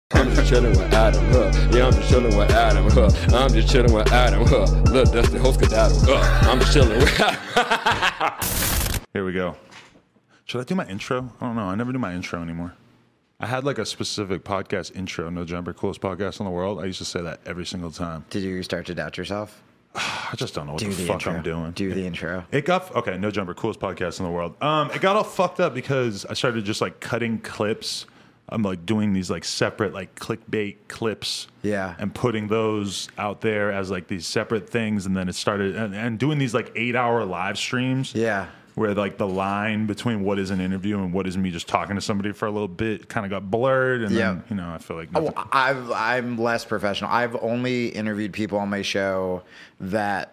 I'm just chilling with Adam, yeah, I'm just chilling with Adam, I'm just chilling with Adam, look, that's the host skedaddle, I'm just chilling with Adam. Here we go. Should I do my intro? I don't know. I never do my intro anymore. I had like a specific podcast intro, No Jumper, coolest podcast in the world. I used to say that every single time. Did you start to doubt yourself? I just don't know what the fuck intro. I'm doing. Do the intro. It got, okay, No Jumper, coolest podcast in the world. It got all fucked up because I started just like cutting clips. I'm like doing these like separate like clickbait clips, Yeah. and putting those out there as like these separate things, and then it started and doing these like 8-hour live streams, Yeah. where like the line between what is an interview and what is me just talking to somebody for a little bit kind of got blurred, and then I feel like nothing. I'm less professional. I've only interviewed people on my show that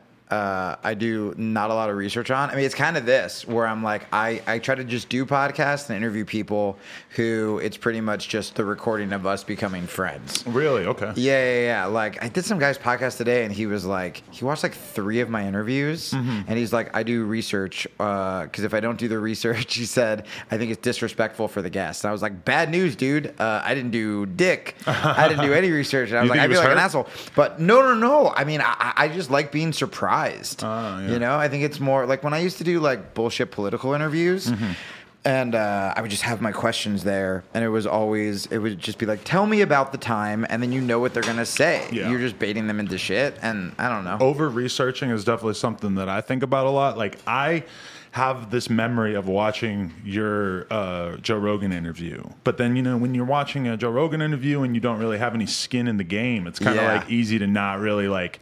I do not a lot of research on. I mean, it's kind of this where I'm like, I try to just do podcasts and interview people who it's pretty much just the recording of us becoming friends. Really? Okay. Yeah. Like, I did some guy's podcast today, and he was like, he watched like 3 of my interviews, and he's like, I do research because if I don't do the research, he said, I think it's disrespectful for the guest. And I was like, bad news, dude. I didn't do dick. I didn't do any research. And I was like, I feel like an asshole. But no. I mean, I just like being surprised. Yeah. You know, I think it's more like when I used to do like bullshit political interviews. And I would just have my questions there, and it would just be like, tell me about the time, and then you know what they're going to say. Yeah. You're just baiting them into shit, and I don't know. Over-researching is definitely something that I think about a lot. Like, I have this memory of watching your Joe Rogan interview. But then, when you're watching a Joe Rogan interview and you don't really have any skin in the game, it's kind of like easy to not really like,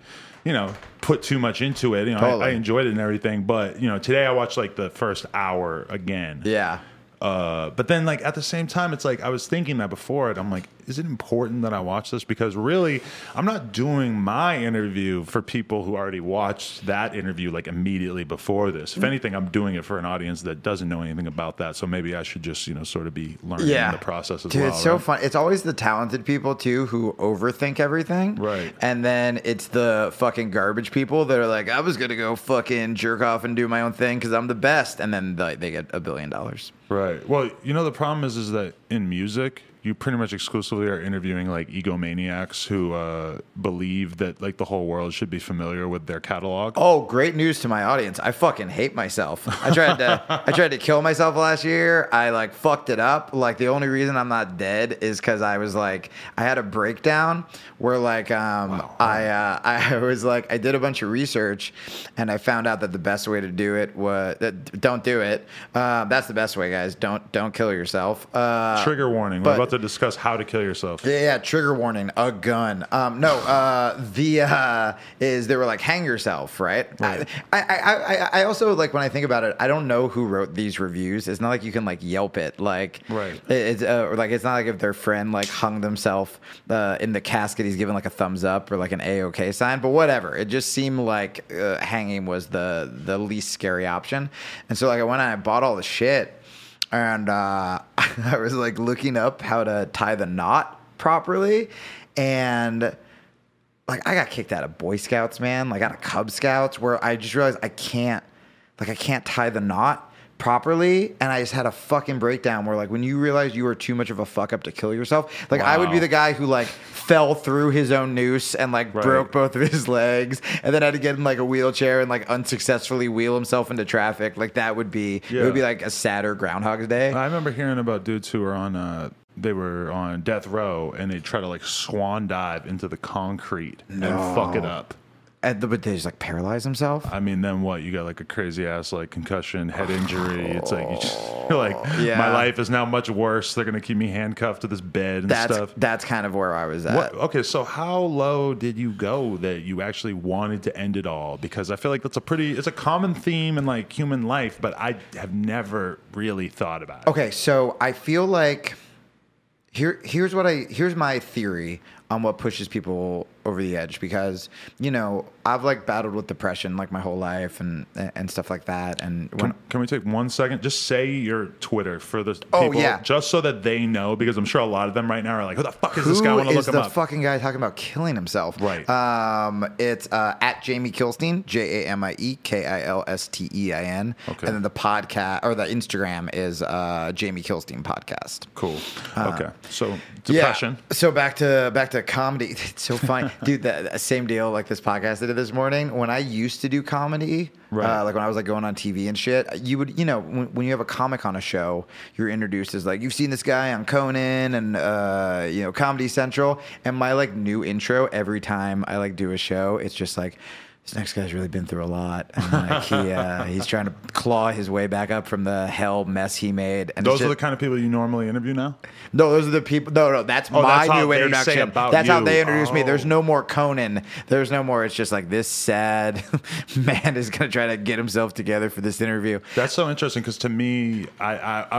put too much into it. Totally. I enjoyed it and everything, but today I watched like the first hour again. Yeah. But then like at the same time, it's like I was thinking that before it. I'm like, is it important that I watch this? Because really, I'm not doing my interview for people who already watched that interview like immediately before this. If anything, I'm doing it for an audience that doesn't know anything about that. So maybe I should just sort of be learning the process as well. Dude, it's so fun. It's always the talented people too who overthink everything. Right. And then it's the fucking garbage people that are like, I was gonna go fucking jerk off and do my own thing because I'm the best, and then they get $1 billion. Right. Well, the problem is that in music, you pretty much exclusively are interviewing like egomaniacs who believe that like the whole world should be familiar with their catalog. Oh, great news to my audience. I fucking hate myself. I tried to kill myself last year. I like fucked it up. Like the only reason I'm not dead is because I was like, I had a breakdown where like I was like, I did a bunch of research and I found out that the best way to do it was don't do it. That's the best way, guys. Don't kill yourself. Trigger warning. We're about to discuss how to kill yourself. Yeah, trigger warning, a gun. Is they were like, hang yourself, right? I also, like, when I think about it, I don't know who wrote these reviews. It's not like you can like Yelp it. Like, right. It's like, it's not like if their friend like hung themselves in the casket, he's given like a thumbs up or like an A-OK sign, but whatever. It just seemed like hanging was the least scary option. And so like I went and I bought all the shit. And I was like looking up how to tie the knot properly, and like I got kicked out of Boy Scouts, man. Like out of Cub Scouts, where I just realized I can't tie the knot properly, and I just had a fucking breakdown where like when you realize you were too much of a fuck up to kill yourself, like I would be the guy who like fell through his own noose and like broke both of his legs, and then had to get in like a wheelchair and like unsuccessfully wheel himself into traffic. Like that would be it would be like a sadder Groundhog's Day. I remember hearing about dudes who were on they were on death row and they try to like swan dive into the concrete and fuck it up. But they just like paralyze himself. I mean, then what? You got like a crazy ass like concussion, head injury. It's like you're like, my life is now much worse. They're gonna keep me handcuffed to this bed and stuff. That's kind of where I was at. Okay, so how low did you go that you actually wanted to end it all? Because I feel like it's a common theme in like human life, but I have never really thought about it. Okay, so I feel like here's my theory on what pushes people over the edge, because I've like battled with depression like my whole life and stuff like that. And can we take 1 second? Just say your Twitter for the people, just so that they know, because I'm sure a lot of them right now are like, who the fuck is this guy? I want to look him up. Who is the fucking guy talking about killing himself? Right. It's at Jamie Kilstein, JamieKilstein. Okay. And then the podcast or the Instagram is Jamie Kilstein Podcast. Cool. Okay. So depression. Yeah. So back to comedy. It's so funny, dude. The same deal like this podcast I did this morning. When I used to do comedy, like when I was like going on TV and shit, you would, when you have a comic on a show, you're introduced as like, you've seen this guy on Conan and Comedy Central. And my like new intro every time I like do a show, it's just like, this next guy's really been through a lot, and like he's trying to claw his way back up from the hell mess he made. And those are the kind of people you normally interview now? No, those are the people. No, that's my new introduction. That's how they introduce me. There's no more Conan. There's no more. It's just like, this sad man is going to try to get himself together for this interview. That's so interesting, because to me, I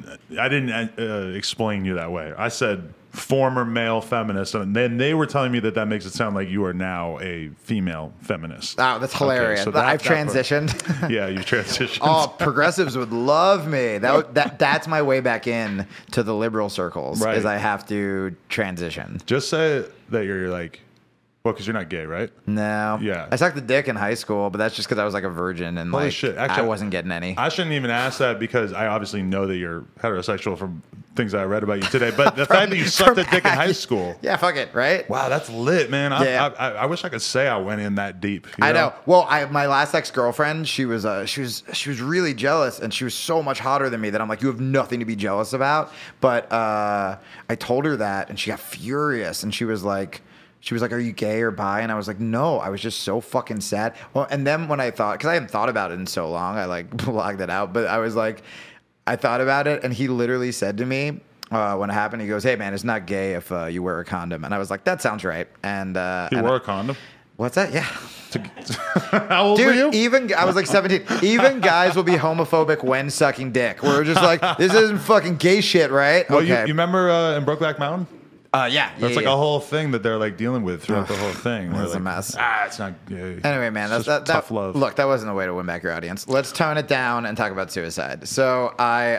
didn't explain you that way. I said former male feminist, and then they were telling me that makes it sound like you are now a female feminist. Oh, that's hilarious. Okay, so I've transitioned. Yeah, you've transitioned. Oh, progressives would love me. That's my way back in to the liberal circles, is I have to transition. Just say that you're like, well, because you're not gay, right? No. Yeah. I sucked a dick in high school, but that's just because I was like a virgin and holy shit. Actually, I wasn't getting any. I shouldn't even ask that, because I obviously know that you're heterosexual from things I read about you today. But the fact that you sucked a dick in high school. Yeah, fuck it, right? Wow, that's lit, man. I wish I could say I went in that deep. I know. Well, my last ex-girlfriend, she was really jealous, and she was so much hotter than me that I'm like, you have nothing to be jealous about. But I told her that, and she got furious, and she was like, are you gay or bi? And I was like, no, I was just so fucking sad. Well, and then when I thought, because I hadn't thought about it in so long, I like blocked it out. But I was like, I thought about it, and he literally said to me when it happened, he goes, hey, man, it's not gay if you wear a condom. And I was like, that sounds right. And he wore a condom? What's that? Yeah. How old were you? I was like 17. Even guys will be homophobic when sucking dick. We're just like, this isn't fucking gay shit, right? Well, okay. You remember in Brokeback Mountain? Yeah. That's like a whole thing that they're like dealing with throughout the whole thing. It's a mess. It's not gay. Anyway, man, that's tough love. Look, that wasn't a way to win back your audience. Let's tone it down and talk about suicide. So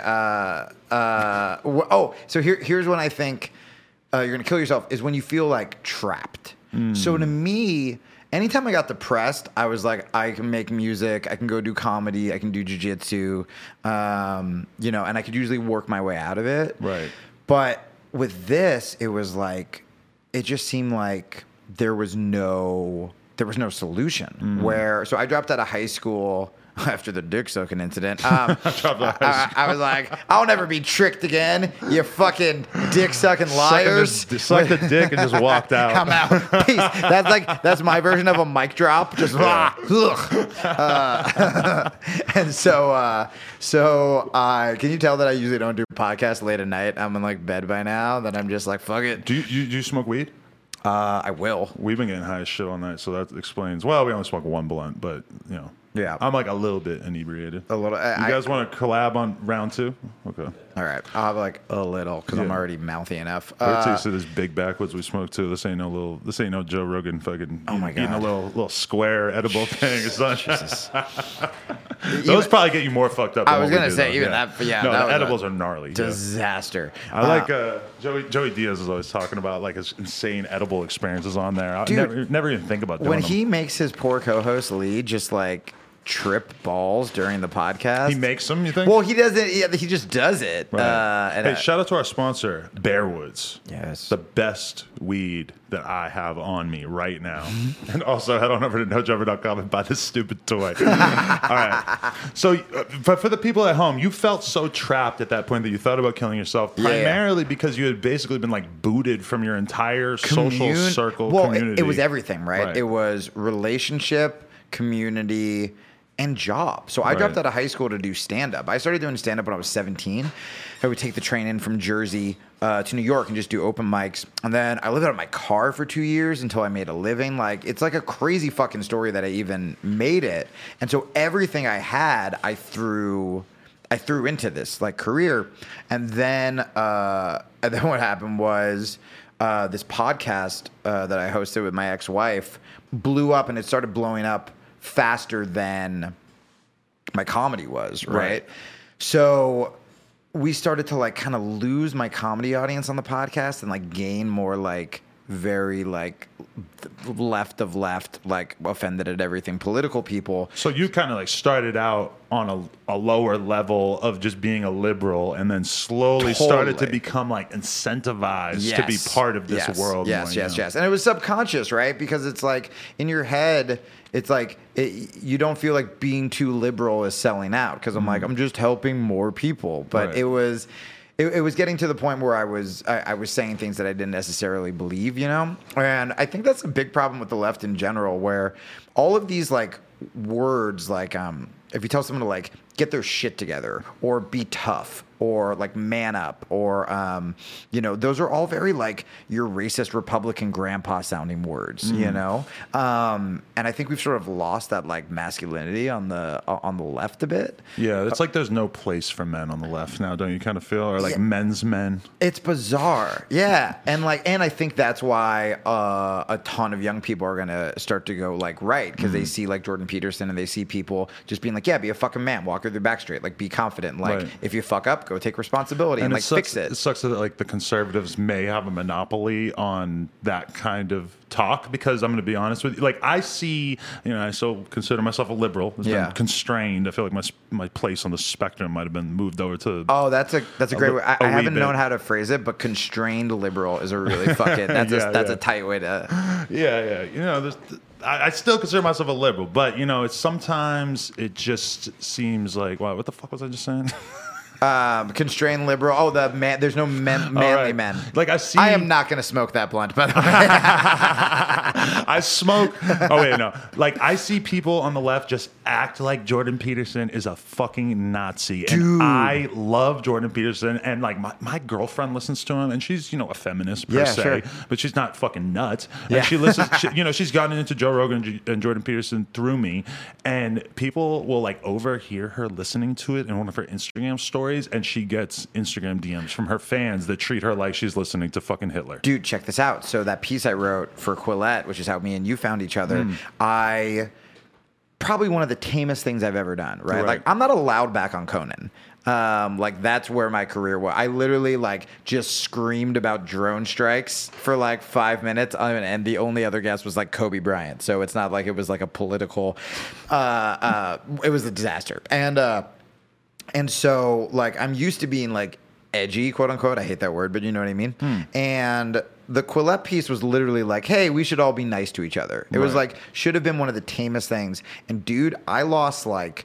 here's when I think you're gonna kill yourself is when you feel like trapped. So to me, anytime I got depressed, I was like, I can make music, I can go do comedy, I can do jiu-jitsu, and I could usually work my way out of it. Right. But with this, it was like, it just seemed like there was no solution. So I dropped out of high school after the dick sucking incident. I was like, I'll never be tricked again, you fucking dick sucking liars. Sucked the dick and just walked out. I'm out. Peace. That's my version of a mic drop. Just and so can you tell that I usually don't do podcasts late at night? I'm in like bed by now. That I'm just like, fuck it. Do you smoke weed? I will. We've been getting high as shit all night, so that explains. Well, we only smoke one blunt, but yeah, I'm like a little bit inebriated. A little. You guys want to collab on round 2? Okay. All right. I'll have like a little because I'm already mouthy enough. Wait till you see this big backwoods we smoked too. This ain't no Joe Rogan fucking. Oh my god. Eating a little square edible thing. It's not. Jesus. Those probably get you more fucked up. I was gonna say even that. But yeah. No, the edibles are gnarly. Disaster. I like Joey Diaz is always talking about like his insane edible experiences on there. I never even think about doing when them. he makes his poor co-host Lee just like trip balls during the podcast. He makes them, you think? Well, he doesn't. Yeah, he just does it. Right. Hey, shout out to our sponsor, Bearwoods. Yes. The best weed that I have on me right now. And also head on over to nojumper.com and buy this stupid toy. All right. So for the people at home, you felt so trapped at that point that you thought about killing yourself primarily because you had basically been like booted from your entire social circle community. It was everything, right? It was relationship, community, and job. So I dropped out of high school to do stand-up. I started doing stand-up when I was 17. I would take the train in from Jersey to New York and just do open mics. And then I lived out of my car for 2 years until I made a living. Like, it's like a crazy fucking story that I even made it. And so everything I had, I threw into this like career. And then what happened was this podcast that I hosted with my ex-wife blew up, and it started blowing up faster than my comedy was, right? So we started to like kind of lose my comedy audience on the podcast and like gain more like very like left, like offended at everything political people. So you kind of like started out on a lower level of just being a liberal, and then slowly started to become like incentivized to be part of this world. Yes. And it was subconscious, right? Because it's like in your head, it's like you don't feel like being too liberal is selling out, because I'm like, I'm just helping more people. But it was getting to the point where I was saying things that I didn't necessarily believe, you know? And I think that's a big problem with the left in general, where all of these like words, like if you tell someone to like get their shit together or be tough or like man up or you know, those are all very like your racist Republican grandpa sounding words, you know? And I think we've sort of lost that like masculinity on the left a bit. Yeah, it's like there's no place for men on the left now, don't you kind of feel? Or like men's men. It's bizarre. Yeah. And I think that's why a ton of young people are going to start to go like right, because they see like Jordan Peterson and they see people just being like, yeah, be a fucking man, walk with your back straight, like be confident. Like if you fuck up, go take responsibility and like fix it. It sucks that like the conservatives may have a monopoly on that kind of talk, because I'm going to be honest with you, like I see, you know, I still consider myself a liberal. It's been constrained. I feel like my place on the spectrum might have been moved over to. Oh, that's a great way. I haven't known how to phrase it, but constrained liberal is a really fucking that's a tight way to. Yeah. You know, I still consider myself a liberal, but you know, it's sometimes it just seems like, wow, what the fuck was I just saying? Constrained liberal. Oh, the man. There's no manly men. Like I see. I am not going to smoke that blunt, by the way. I smoke. Oh wait, no. Like I see people on the left just act like Jordan Peterson is a fucking Nazi, and I love Jordan Peterson, and like my girlfriend listens to him, and she's, you know, a feminist per se, but she's not fucking nuts. And she listens. You know, she's gotten into Joe Rogan and Jordan Peterson through me, and people will like overhear her listening to it in one of her Instagram stories. And she gets Instagram DMs from her fans that treat her like she's listening to fucking Hitler. Dude, check this out. So that piece I wrote for Quillette, which is how me and you found each other, probably one of the tamest things I've ever done, right? Like I'm not allowed back on Conan. Like that's where my career was. I literally like just screamed about drone strikes for like 5 minutes, and the only other guest was like Kobe Bryant. So it's not like it was like a political. It was a disaster, and so, like, I'm used to being, like, edgy, quote unquote. I hate that word, but you know what I mean? And the Quillette piece was literally like, hey, we should all be nice to each other. It was, like, should have been one of the tamest things. And, dude, I lost, like,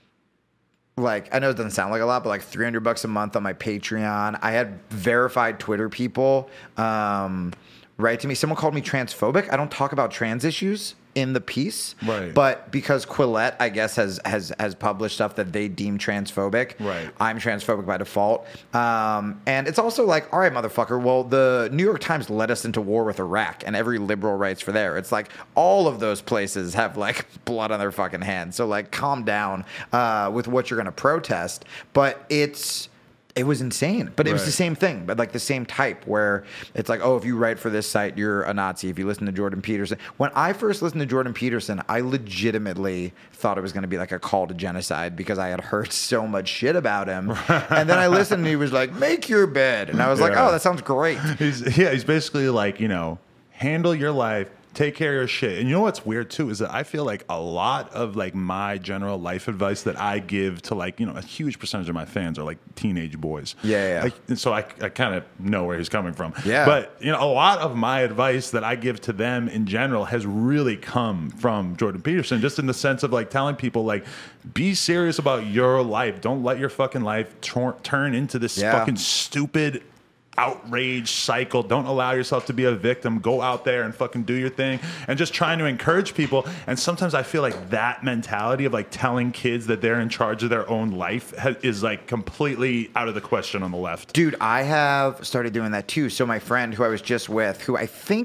I know it doesn't sound like a lot, but, like, $300 a month on my Patreon. I had verified Twitter people write to me. Someone called me transphobic. I don't talk about trans issues in the piece, but because Quillette, I guess, has published stuff that they deem transphobic, I'm transphobic by default. And it's also like, all right, motherfucker, well, the New York Times led us into war with Iraq, and every liberal writes for there. It's like all of those places have like blood on their fucking hands. So like, calm down with what you're going to protest. But it was insane, but it was the same thing, but like the same type where it's like, oh, if you write for this site, you're a Nazi. If you listen to Jordan Peterson. When I first listened to Jordan Peterson, I legitimately thought it was going to be like a call to genocide because I had heard so much shit about him. And then I listened and he was like, make your bed. And I was like, oh, that sounds great. He's basically like, you know, handle your life. Take care of your shit. And you know what's weird too is that I feel like a lot of like my general life advice that I give to like, you know, a huge percentage of my fans are like teenage boys. So I kind of know where he's coming from. But you know, a lot of my advice that I give to them in general has really come from Jordan Peterson, just in the sense of like telling people like, be serious about your life. Don't let your fucking life turn into this fucking stupid outrage cycle. Don't allow yourself to be a victim. Go out there and fucking do your thing, and just trying to encourage people. And sometimes I feel like that mentality of like telling kids that they're in charge of their own life is like completely out of the question on the left. Dude, I have started doing that too. So my friend who I was just with, who I think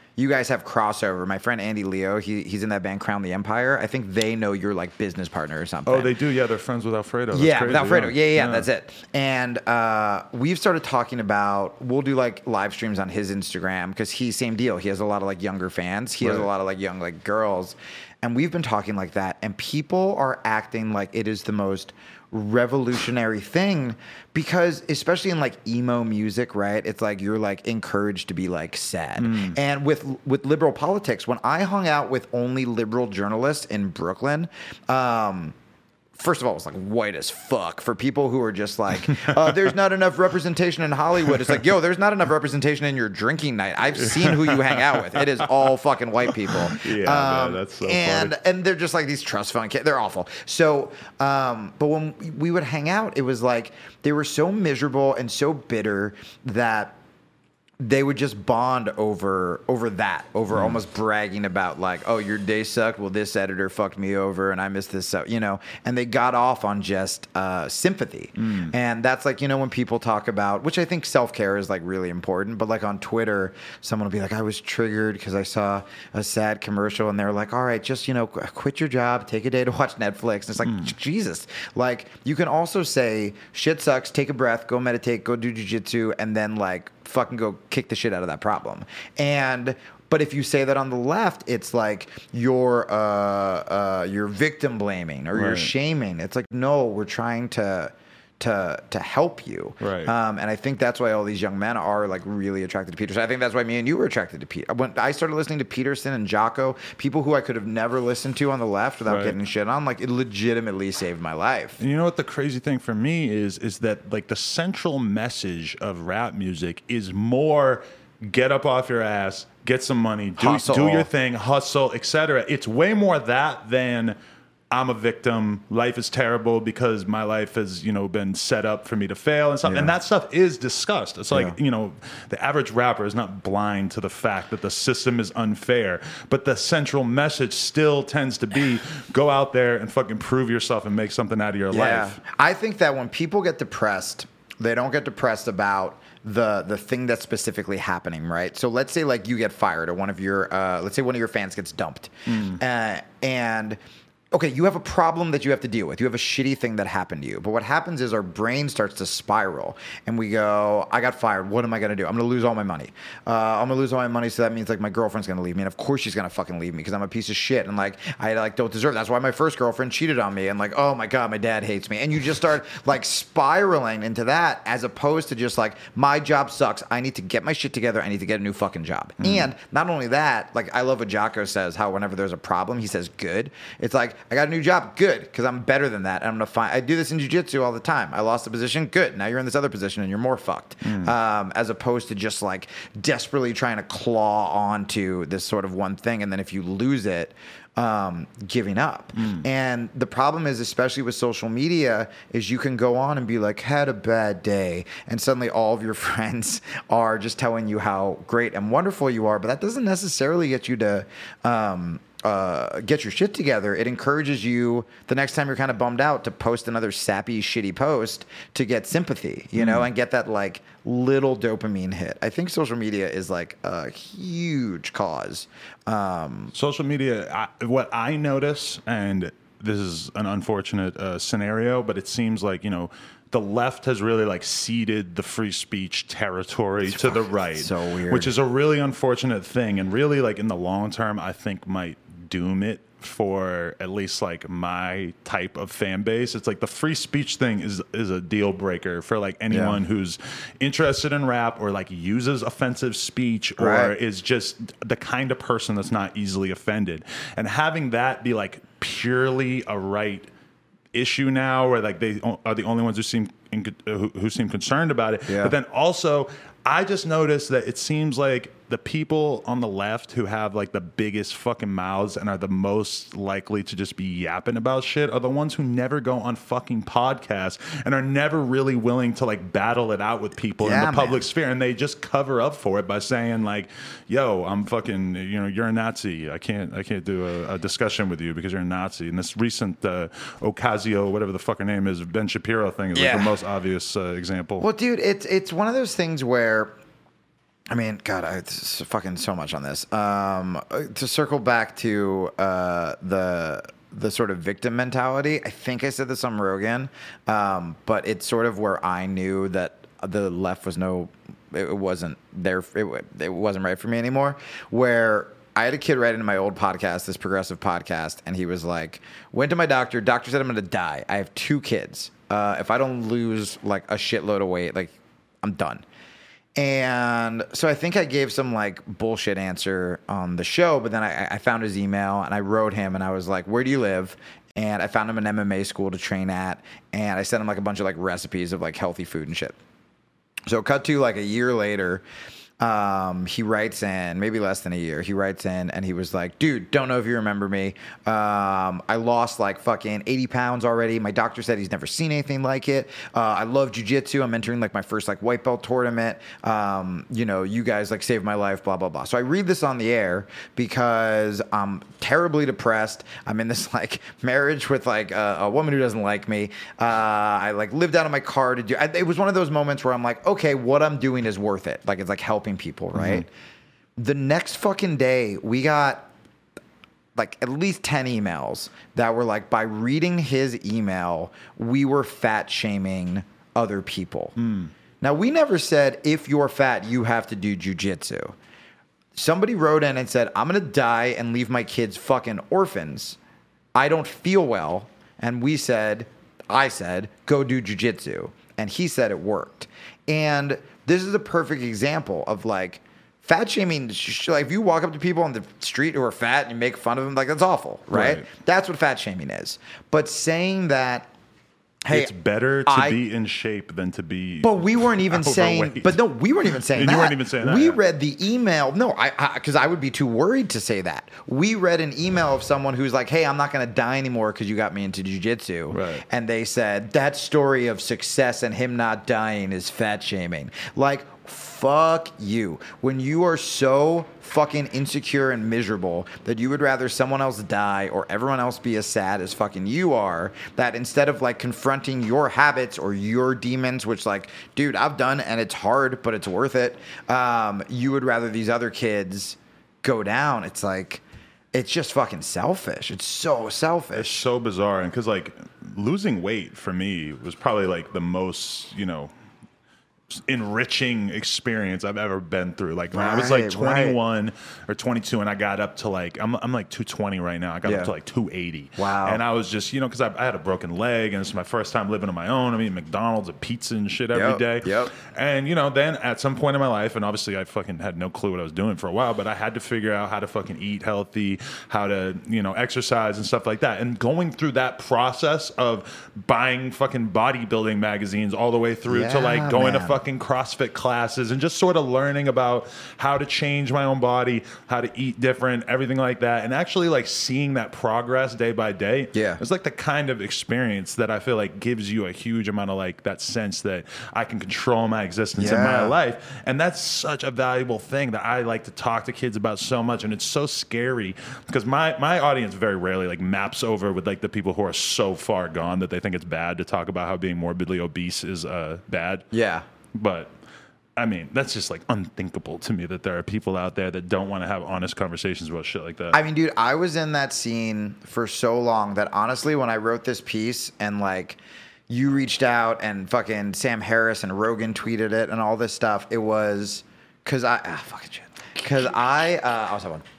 you guys have crossover. My friend Andy Leo, he's in that band Crown the Empire. I think they know you're like business partner or something. Oh, they do. Yeah, they're friends with Alfredo. That's Yeah, crazy, with Alfredo. Yeah, that's it. And we've started talking about, we'll do like live streams on his Instagram because he's same deal. He has a lot of like younger fans. He has a lot of like young like girls. And we've been talking like that. And people are acting like it is the most revolutionary thing because especially in like emo music, right? It's like you're like encouraged to be like sad. And with liberal politics, when I hung out with only liberal journalists in Brooklyn, first of all, it was like white as fuck for people who are just like, there's not enough representation in Hollywood. It's like, yo, there's not enough representation in your drinking night. I've seen who you hang out with. It is all fucking white people. Yeah, man, that's so funny. And they're just like these trust fund kids. They're awful. So, but when we would hang out, it was like they were so miserable and so bitter that they would just bond over almost bragging about like, oh, your day sucked. Well, this editor fucked me over and I missed this, and they got off on just sympathy. And that's like, when people talk about, which I think self-care is like really important, but like on Twitter, someone will be like, I was triggered because I saw a sad commercial and they're like, all right, just, quit your job, take a day to watch Netflix. And it's like, Jesus, like you can also say shit sucks, take a breath, go meditate, go do jujitsu, and then like fucking go kick the shit out of that problem. But if you say that on the left, it's like you're victim blaming or you're shaming. It's like, no, we're trying to help you. Right. And I think that's why all these young men are like really attracted to Peterson. I think that's why me and you were attracted to Peter. When I started listening to Peterson and Jocko, people who I could have never listened to on the left without getting shit on, like it legitimately saved my life. And you know what the crazy thing for me is that like the central message of rap music is more get up off your ass, get some money, do your thing, hustle, etc. It's way more that than I'm a victim. Life is terrible because my life has, been set up for me to fail and stuff. And that stuff is discussed. It's like, the average rapper is not blind to the fact that the system is unfair, but the central message still tends to be go out there and fucking prove yourself and make something out of your life. I think that when people get depressed, they don't get depressed about the thing that's specifically happening, right? So let's say like you get fired or one of your fans gets dumped. And okay, you have a problem that you have to deal with. You have a shitty thing that happened to you. But what happens is our brain starts to spiral. And we go, I got fired. What am I going to do? I'm going to lose all my money. I'm going to lose all my money, so that means like my girlfriend's going to leave me. And of course she's going to fucking leave me because I'm a piece of shit. And like, I like don't deserve it. That's why my first girlfriend cheated on me. And like, oh my God, my dad hates me. And you just start like spiraling into that as opposed to just like, my job sucks. I need to get my shit together. I need to get a new fucking job. And not only that, like I love what Jocko says, how whenever there's a problem, he says good. It's like, I got a new job, good, because I'm better than that. And I'm gonna find. I do this in jiu-jitsu all the time. I lost a position, good. Now you're in this other position and you're more fucked. As opposed to just like desperately trying to claw onto this sort of one thing, and then if you lose it, giving up. And the problem is, especially with social media, is you can go on and be like, had a bad day, and suddenly all of your friends are just telling you how great and wonderful you are, but that doesn't necessarily get you to get your shit together. It encourages you the next time you're kind of bummed out to post another sappy, shitty post to get sympathy, and get that like little dopamine hit. I think social media is like a huge cause. Social media, what I notice, and this is an unfortunate scenario, but it seems like, the left has really like ceded the free speech territory to the right. So weird. Which is a really unfortunate thing, and really like in the long term, I think might doom it for at least like my type of fan base. It's like the free speech thing is a deal breaker for like anyone who's interested in rap or like uses offensive speech or is just the kind of person that's not easily offended. And having that be like purely a right issue now, where like they are the only ones who seem concerned about it. But then also, I just noticed that it seems like the people on the left who have like the biggest fucking mouths and are the most likely to just be yapping about shit are the ones who never go on fucking podcasts and are never really willing to like battle it out with people in the public sphere, and they just cover up for it by saying like, yo, I'm fucking, you're a Nazi. I can't do a discussion with you because you're a Nazi. And this recent Ocasio, whatever the fuck her name is, Ben Shapiro thing is like the most obvious example. Well, dude, it's one of those things where I mean, God, it's fucking so much on this. To circle back to the sort of victim mentality, I think I said this on Rogan, but it's sort of where I knew that the left was it wasn't there. It wasn't right for me anymore. Where I had a kid write into my old podcast, this progressive podcast, and he was like, went to my doctor. Doctor said I'm going to die. I have 2 kids. If I don't lose like a shitload of weight, like I'm done. And so I think I gave some like bullshit answer on the show, but then I found his email and I wrote him and I was like, where do you live? And I found him an MMA school to train at. And I sent him like a bunch of like recipes of like healthy food and shit. So cut to like a year later, he writes in, maybe less than a year, he writes in and he was like, dude, don't know if you remember me. I lost like fucking 80 pounds already. My doctor said he's never seen anything like it. I love jujitsu. I'm entering like my first like white belt tournament. You guys like saved my life, blah, blah, blah. So I read this on the air because I'm terribly depressed. I'm in this like marriage with like a woman who doesn't like me. I like lived out of my car to do, it was one of those moments where I'm like, okay, what I'm doing is worth it. Like it's like helping people, right? Mm-hmm. The next fucking day, we got like at least 10 emails that were like, by reading his email, we were fat shaming other people. Now, we never said, if you're fat, you have to do jujitsu. Somebody wrote in and said, I'm going to die and leave my kids fucking orphans. I don't feel well. And I said, go do jujitsu. And he said it worked. And this is a perfect example of like fat shaming. Like if you walk up to people on the street who are fat and you make fun of them, like that's awful, right? That's what fat shaming is. But saying that, hey, it's better to be in shape than to be. But we weren't even saying. But no, we weren't even saying that. You weren't even saying that. We read the email. No, because I would be too worried to say that. We read an email of someone who's like, "Hey, I'm not going to die anymore because you got me into jiu-jitsu." Right. And they said that story of success and him not dying is fat shaming. Like, fuck you. When you are so fucking insecure and miserable that you would rather someone else die or everyone else be as sad as fucking you are, that instead of like confronting your habits or your demons, which like, dude, I've done and it's hard, but it's worth it, you would rather these other kids go down. It's like, it's just fucking selfish. It's so selfish. It's so bizarre. And because like losing weight for me was probably like the most, enriching experience I've ever been through. Like when I was like 21 or 22 and I got up to like, I'm like 220 right now. I got up to like 280. Wow. And I was just, cause I had a broken leg and it's my first time living on my own. I mean, McDonald's and pizza and shit every day. Yep. And then at some point in my life, and obviously I fucking had no clue what I was doing for a while, but I had to figure out how to fucking eat healthy, how to, exercise and stuff like that. And going through that process of buying fucking bodybuilding magazines all the way through to like going to fucking CrossFit classes and just sort of learning about how to change my own body, how to eat different, everything like that. And actually like seeing that progress day by day. Yeah. It's like the kind of experience that I feel like gives you a huge amount of like that sense that I can control my existence in my life. And that's such a valuable thing that I like to talk to kids about so much. And it's so scary because my audience very rarely like maps over with like the people who are so far gone that they think it's bad to talk about how being morbidly obese is bad. Yeah. But I mean, that's just like unthinkable to me that there are people out there that don't want to have honest conversations about shit like that. I mean, dude, I was in that scene for so long that honestly, when I wrote this piece and like you reached out and fucking Sam Harris and Rogan tweeted it and all this stuff, it was because fucking shit. Because I was having.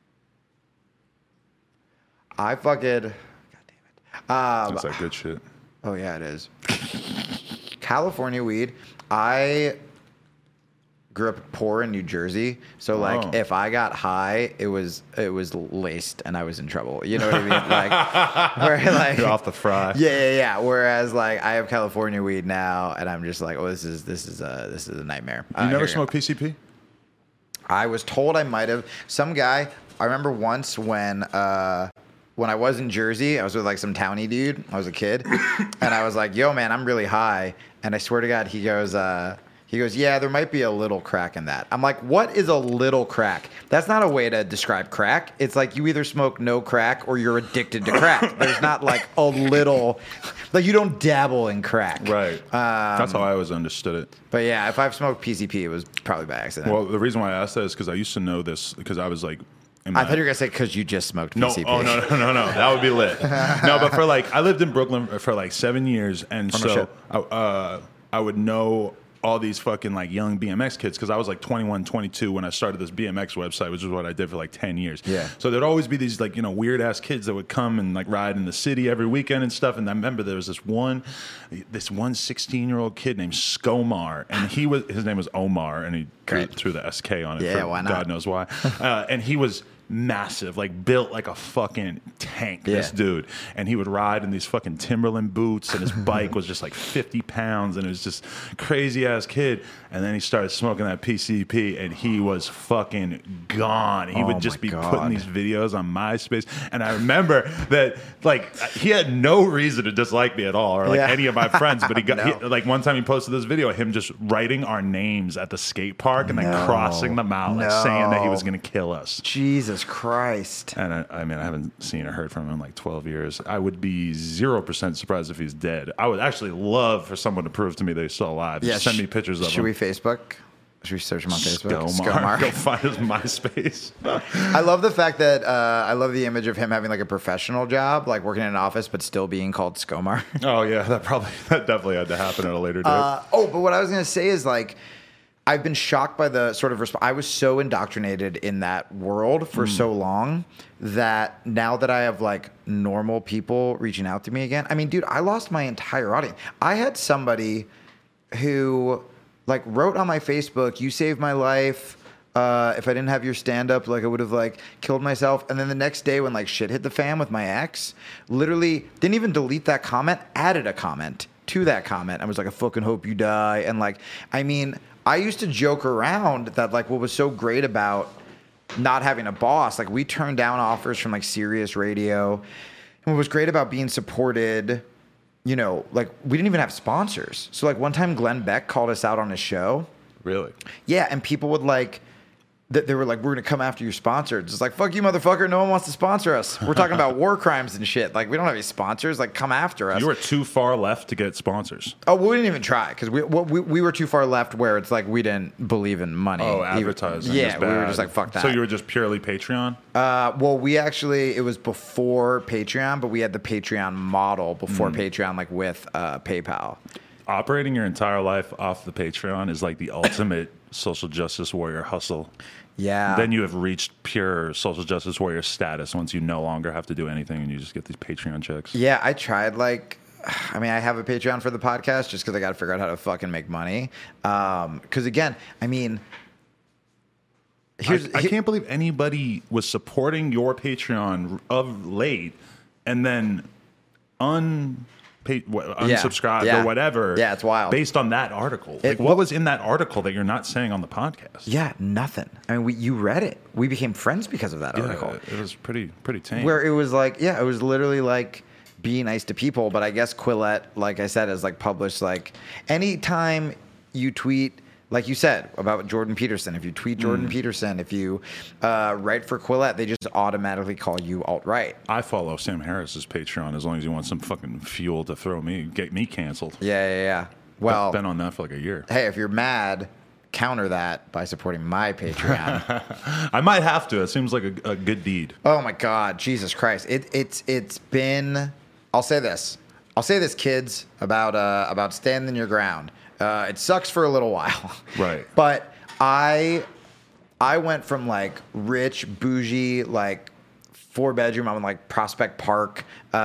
I fucking. God damn it. It's like good shit. Oh, yeah, it is. California weed. I grew up poor in New Jersey, so like if I got high, it was laced and I was in trouble. You know what I mean? Like, where like you're off the fry. Yeah. Whereas like I have California weed now, and I'm just like, oh, this is a nightmare. You never smoked PCP? I was told I might have. Some guy. I remember once when I was in Jersey, I was with like some townie dude. I was a kid, and I was like, "Yo, man, I'm really high." And I swear to God, he goes, He goes, yeah, there might be a little crack in that. I'm like, what is a little crack? That's not a way to describe crack. It's like you either smoke no crack or you're addicted to crack. There's not like a little, like you don't dabble in crack. Right. That's how I always understood it. But yeah, if I've smoked PCP, it was probably by accident. Well, the reason why I asked that is because I used to know this because I was like, I thought you were going to say because you just smoked no, PCP. oh, no. That would be lit. No, but for like, I lived in Brooklyn for like 7 years. And so I would know all these fucking like young BMX kids because I was like 21, 22 when I started this BMX website, which is what I did for like 10 years. Yeah. So there'd always be these like, you know, weird ass kids that would come and like ride in the city every weekend and stuff. And I remember there was this one 16-year-old kid named Skomar, and his name was Omar, and he threw the SK on it. Yeah, for why not? God knows why. And he was massive, like built like a fucking tank, this dude. And he would ride in these fucking Timberland boots, and his bike was just like 50 pounds, and it was just crazy ass kid. And then he started smoking that PCP, and he was fucking gone. He would just be putting these videos on MySpace. And I remember that like he had no reason to dislike me at all, or like any of my friends, but he got like one time he posted this video of him just writing our names at the skate park and then crossing them out, like saying that he was going to kill us. Jesus Christ. And I mean, I haven't seen or heard from him in like 12 years. I would be 0% surprised if he's dead. I would actually love for someone to prove to me that he's still alive. Yeah, send me pictures of him. Should we Facebook? Should we search him on Facebook? Skomar. Go find his MySpace. I love the fact that I love the image of him having like a professional job, like working in an office, but still being called Skomar. Oh yeah, that definitely had to happen at a later date. But what I was gonna say is like, I've been shocked by the sort of response. I was so indoctrinated in that world for so long that now that I have like normal people reaching out to me again, I mean, dude, I lost my entire audience. I had somebody who like wrote on my Facebook, "You saved my life. If I didn't have your stand-up, like I would have like killed myself." And then the next day when like shit hit the fan with my ex, literally didn't even delete that comment, added a comment to that comment. I was like, "I fucking hope you die." And like, I mean, I used to joke around that like what was so great about not having a boss, like we turned down offers from like Sirius Radio. And what was great about being supported, you know, like we didn't even have sponsors. So like one time Glenn Beck called us out on his show. Really? Yeah, and people would like, they were like, "We're going to come after your sponsor." It's like, fuck you, motherfucker. No one wants to sponsor us. We're talking about war crimes and shit. Like, we don't have any sponsors. Like, come after us. You were too far left to get sponsors. Oh, we didn't even try because we were too far left where it's like we didn't believe in money. Oh, advertising. Yeah, we were just like, fuck that. So you were just purely Patreon? Well, it was before Patreon, but we had the Patreon model before Patreon, like with PayPal. Operating your entire life off the Patreon is like the ultimate social justice warrior hustle. Yeah. Then you have reached pure social justice warrior status once you no longer have to do anything and you just get these Patreon checks. Yeah, I tried like, I mean, I have a Patreon for the podcast just because I got to figure out how to fucking make money. Because again, I mean, I can't believe anybody was supporting your Patreon of late and then unsubscribed or whatever. Yeah, it's wild. Based on that article. Like, what was in that article that you're not saying on the podcast? Yeah, nothing. I mean, you read it. We became friends because of that article. It was pretty tame. Where it was like, it was literally like, be nice to people. But I guess Quillette, like I said, has like published like anytime you tweet, like you said about Jordan Peterson, if you tweet Jordan Peterson, if you write for Quillette, they just automatically call you alt-right. I follow Sam Harris's Patreon as long as he wants some fucking fuel to get me canceled. Yeah. Well, been on that for like a year. Hey, if you're mad, counter that by supporting my Patreon. I might have to. It seems like a good deed. Oh my God, Jesus Christ! It's been. I'll say this, kids, about standing your ground. It sucks for a little while, right? But I went from like rich bougie like 4-bedroom. I'm in like Prospect Park.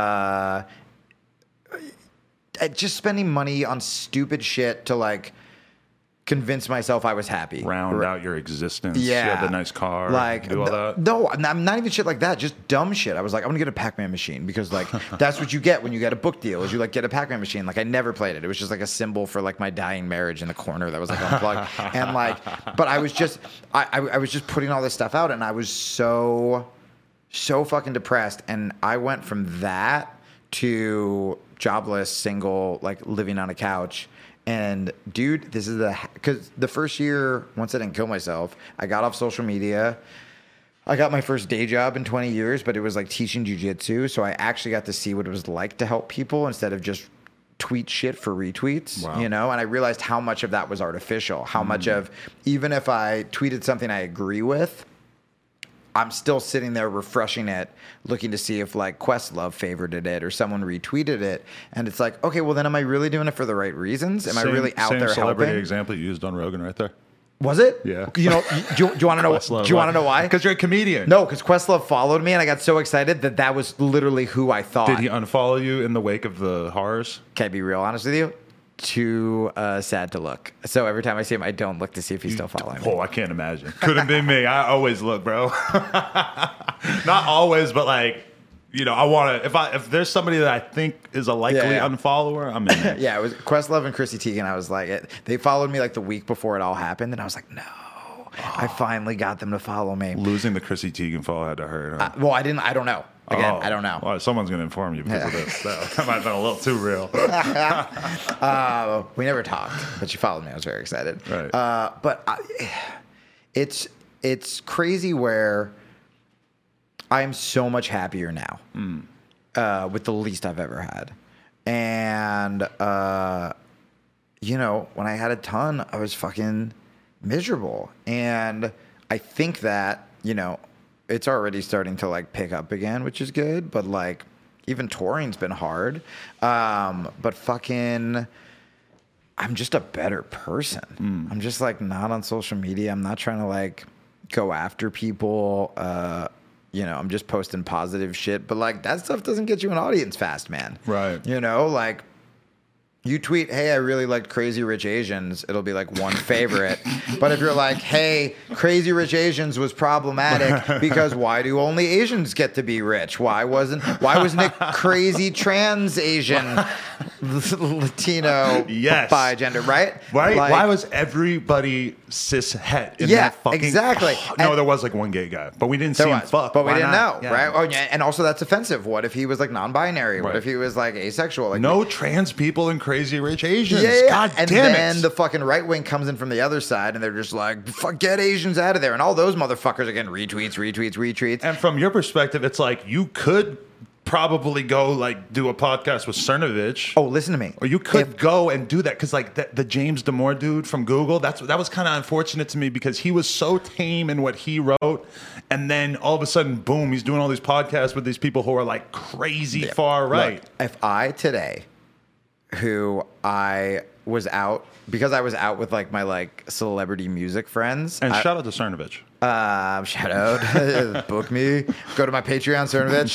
Just spending money on stupid shit to like convince myself I was happy. Round out your existence. Yeah. You have the nice car. Like, do all that? No, I'm not even shit like that. Just dumb shit. I was like, I'm going to get a Pac-Man machine because like that's what you get when you get a book deal is you like get a Pac-Man machine. Like I never played it. It was just like a symbol for like my dying marriage in the corner that was like unplugged. And like, but I was just, I was just putting all this stuff out and I was so fucking depressed. And I went from that to jobless, single, like living on a couch. And dude, this is because the first year, once I didn't kill myself, I got off social media. I got my first day job in 20 years, but it was like teaching jujitsu. So I actually got to see what it was like to help people instead of just tweet shit for retweets, Wow. you know? And I realized how much of that was artificial. How much of, even if I tweeted something I agree with, I'm still sitting there refreshing it, looking to see if like Questlove favorited it or someone retweeted it. And it's like, okay, well then am I really doing it for the right reasons? Am I really out there celebrity helping? example you used on Rogan right there. Was it? Yeah. You know, do you want to know? Questlove, Do you want to know why? Because you're a comedian. No, because Questlove followed me, and I got so excited that was literally who I thought. Did he unfollow you in the wake of the horrors? Can I be real honest with you? Too sad to look. So every time I see him, I don't look to see if he's still following me. Oh, I can't imagine. Couldn't be me. I always look, bro. Not always, but like, you know, I want to. If there's somebody that I think is a likely unfollower, I'm in there. Yeah, it was Questlove and Chrissy Teigen. I was like, they followed me like the week before it all happened, and I was like, no. I finally got them to follow me. Losing the Chrissy Teigen follow had to hurt. Huh? Well, I didn't. I don't know. Again, I don't know. Well, someone's going to inform you because of this. That might have been a little too real. We never talked, but she followed me. I was very excited. Right. It's crazy where I'm so much happier now with the least I've ever had. And, you know, when I had a ton, I was fucking miserable. And I think that, you know, it's already starting to like pick up again, which is good. But like even touring's been hard. But fucking, I'm just a better person. I'm just like not on social media. I'm not trying to like go after people. You know, I'm just posting positive shit. But like that stuff doesn't get you an audience fast, man. Right. You know, like you tweet, hey, I really liked Crazy Rich Asians. It'll be like one favorite. But if you're like, hey, Crazy Rich Asians was problematic because why do only Asians get to be rich? Why wasn't it crazy trans Asian Latino bi gender, right? Right. Like, why was everybody cis het in Yeah, that fucking exactly. No, And- there was like one gay guy, but we didn't see him fuck. but we Why didn't not? know, Yeah. right? Oh, yeah, and also that's offensive. What if he was like non-binary? What Right. if he was like asexual? Like No trans people in Crazy Rich Asians. Yeah, God and damn then it. the fucking right wing comes in from the other side, and they're just like, "Fuck, get Asians out of there!" And all those motherfuckers are getting retweets. And from your perspective, it's like you could probably go like do a podcast with Cernovich. Oh, listen to me. Or you could go and do that because like the James Damore dude from Google, that was kind of unfortunate to me because he was so tame in what he wrote, and then all of a sudden, boom, he's doing all these podcasts with these people who are like crazy far right. Look, if I today, who I was out because I was out with like my like celebrity music friends, And shout out to Cernovich. shout out, book me, go to my Patreon, Cernovich,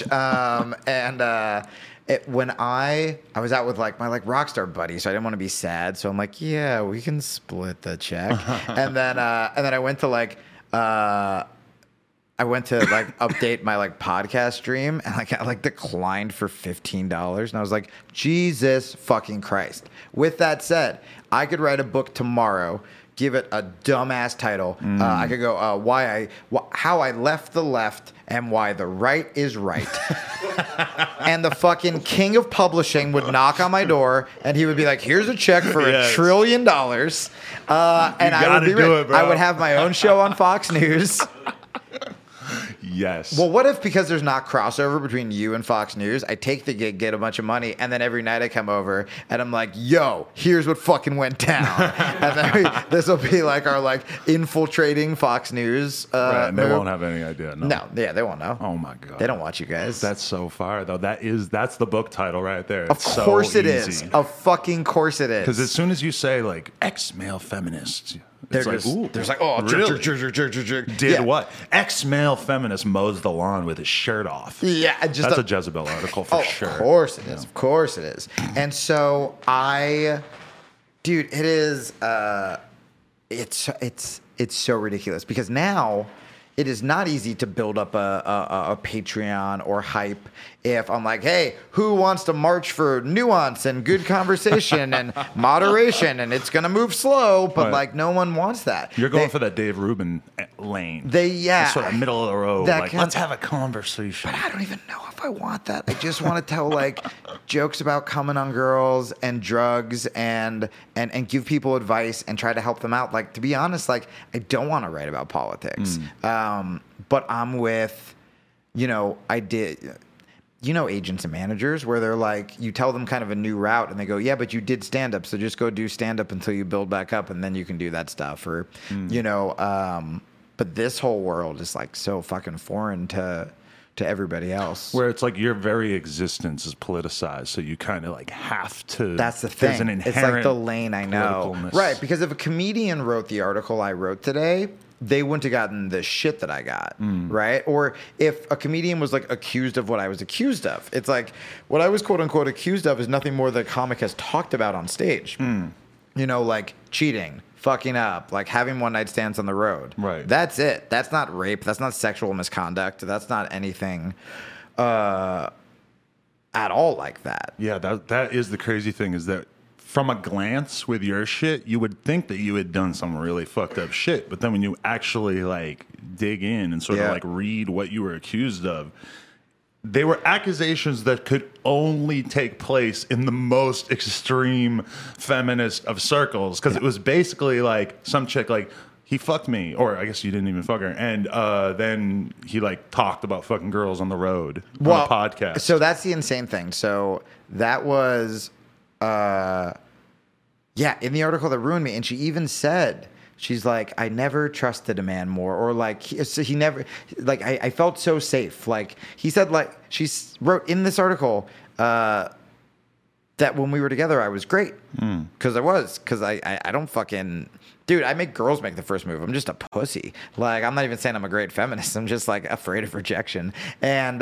when I was out with like my like rock star buddy, so I didn't want to be sad, so I'm like, yeah, we can split the check, and then I went to like. I went to like update my like podcast stream and like I like declined for $15 and I was like, Jesus fucking Christ. With that said, I could write a book tomorrow, give it a dumbass title. I could go how I left the left and why the right is right. And the fucking king of publishing would knock on my door and he would be like, here's a check for $1 trillion. And I would be rich. I would have my own show on Fox News. Yes. Well, what if because there's not crossover between you and Fox News, I take the gig, get a bunch of money, and then every night I come over and I'm like, yo, here's what fucking went down. And then this will be like our like infiltrating Fox News. Right, and they move. won't have any idea. No. Yeah, they won't know. Oh my God. They don't watch you guys. That's so fire though. That's the book title right there. Of It's course so it easy. is. Of fucking course it is. Because as soon as you say like ex-male feminists, they're it's like, just, ooh, there's like, oh, really? jerk. Did Yeah. what? Ex-male feminist mows the lawn with his shirt off. Yeah, just That's a Jezebel article for sure. Of course it is. Of course it is. And so dude, it is. It's so ridiculous because now it is not easy to build up a Patreon or hype if I'm like, hey, who wants to march for nuance and good conversation and moderation, and it's gonna move slow, but Right. like no one wants that. You're going for that Dave Rubin lane. Yeah. Sort of middle of the road. That Like, can- let's have a conversation. I don't even know if I want that. I just want to tell like jokes about coming on girls and drugs and give people advice and try to help them out. Like, to be honest, like I don't want to write about politics. But I'm with, agents and managers where they're like, you tell them kind of a new route and they go, yeah, but you did stand up. So just go do stand up until you build back up and then you can do that stuff. Or, but this whole world is like so fucking foreign to everybody else. Where it's like your very existence is politicized, so you kind of like have to. That's the there's thing. an It's like inherent the lane I know. politicalness. Right, because if a comedian wrote the article I wrote today, they wouldn't have gotten the shit that I got, right? Or if a comedian was like accused of what I was accused of, it's like what I was quote unquote accused of is nothing more than a comic has talked about on stage. Like cheating, fucking up, like having one night stands on the road. Right. That's it. That's not rape. That's not sexual misconduct. That's not anything at all like that. Yeah, that is the crazy thing, is that from a glance with your shit, you would think that you had done some really fucked up shit, but then when you actually like dig in and sort of like read what you were accused of, they were accusations that could only take place in the most extreme feminist of circles, because it was basically like some chick like, he fucked me, or I guess you didn't even fuck her, and then he like talked about fucking girls on the road on a podcast. So that's the insane thing. So that was, in the article that ruined me. And she even said, she's like, I never trusted a man more, or like he never, like I felt so safe. Like he said, like she wrote in this article that when we were together, I was great because I don't fucking. Dude, I make girls make the first move. I'm just a pussy. Like, I'm not even saying I'm a great feminist. I'm just like afraid of rejection. And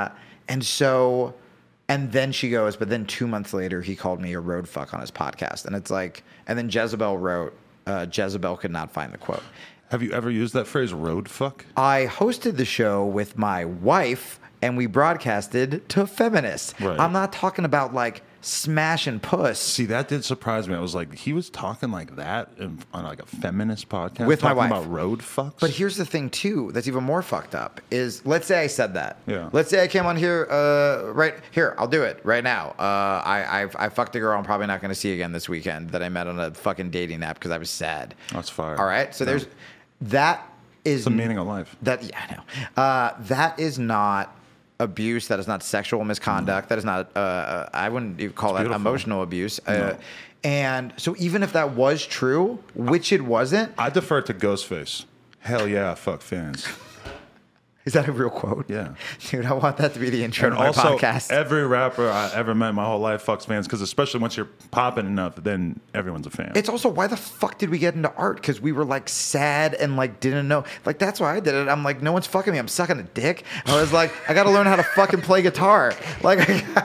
then she goes, but then 2 months later, he called me a road fuck on his podcast. And it's like, and then Jezebel wrote, Jezebel could not find the quote. Have you ever used that phrase, road fuck? I hosted the show with my wife and we broadcasted to feminists. Right. I'm not talking about like smashing puss. See, that did surprise me. I was like, he was talking like that on like a feminist podcast With my talking wife. about road fucks. But here's the thing too that's even more fucked up is, let's say I said that. Yeah. Let's say I came on here right here. I'll do it right now. I fucked a girl I'm probably not going to see again this weekend that I met on a fucking dating app because I was sad. That's fire. All right. So there's that is It's the meaning of life. That I know. That is not abuse. That is not sexual misconduct. That is not. I wouldn't even call that beautiful. emotional abuse. No. And so even if that was true, which it wasn't, I defer to Ghostface. Hell yeah, fuck fans. is that a real quote? Yeah. Dude, I want that to be the intro And to my also, podcast. every rapper I ever met in my whole life fucks fans, because especially once you're popping enough, then everyone's a fan. It's also, why the fuck did we get into art? Because we were like sad and like didn't know. Like, that's why I did it. I'm like, no one's fucking me. I'm sucking a dick. I was like, I got to learn how to fucking play guitar. Like,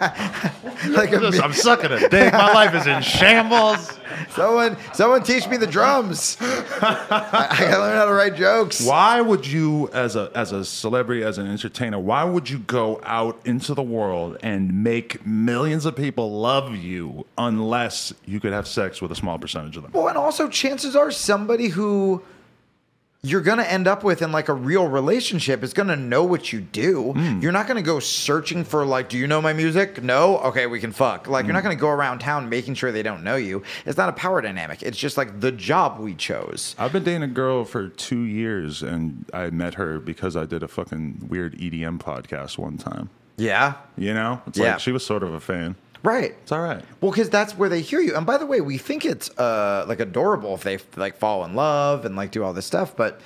I'm sucking a dick. My life is in shambles. someone teach me the drums. I got to learn how to write jokes. Why would you, as a celebrity, as an entertainer, why would you go out into the world and make millions of people love you unless you could have sex with a small percentage of them? Well, and also chances are somebody who you're going to end up with in like a real relationship is going to know what you do. You're not going to go searching for like, do you know my music? No? Okay, we can fuck. Like, you're not going to go around town making sure they don't know you. It's not a power dynamic. It's just like the job we chose. I've been dating a girl for 2 years, and I met her because I did a fucking weird EDM podcast one time. Yeah. You know? It's Yeah. like she was sort of a fan. Right. It's all right. Well, because that's where they hear you. And by the way, we think it's like adorable if they like fall in love and like do all this stuff. But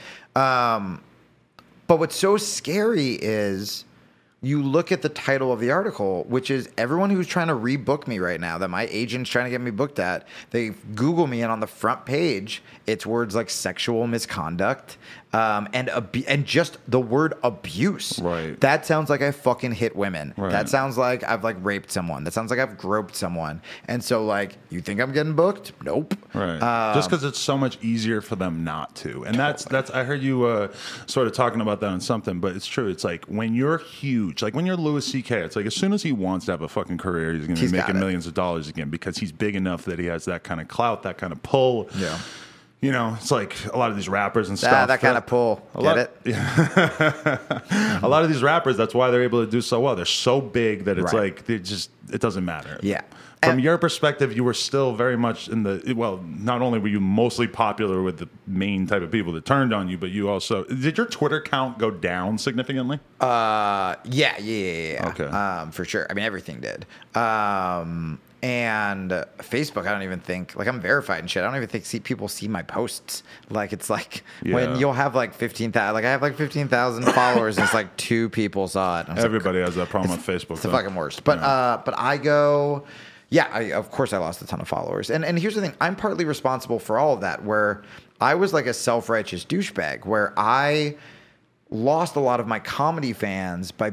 what's so scary is you look at the title of the article, which is everyone who's trying to rebook me right now, that my agent's trying to get me booked at, they Google me, and on the front page, it's words like sexual misconduct, and just the word abuse. Right. That sounds like I fucking hit women. Right. That sounds like I've like raped someone. That sounds like I've groped someone. And so like, you think I'm getting booked? Nope. Right. Just because it's so much easier for them not to. And that's I heard you sort of talking about that on something, but it's true. It's like when you're huge, like when you're Louis C.K., it's like as soon as he wants to have a fucking career, he's going to be making millions of dollars again because he's big enough that he has that kind of clout, that kind of pull. Yeah. You know, it's like a lot of these rappers and stuff. That kind of pull. Get it? Yeah. A lot of these rappers, that's why they're able to do so well. They're so big that it's like, it doesn't matter. Yeah. From your perspective, you were still very much in the, well, not only were you mostly popular with the main type of people that turned on you, but you also, did your Twitter count go down significantly? Yeah. Okay. For sure. I mean, everything did. And Facebook, I don't even think, like, I'm verified and shit. I don't even think people see my posts. Like, it's like when you'll have like 15,000, like I have like 15,000 followers and it's like 2 people saw it. Everybody has that problem on Facebook. It's the fucking worst. But I go, of course I lost a ton of followers. And here's the thing, I'm partly responsible for all of that, where I was like a self-righteous douchebag, where I lost a lot of my comedy fans by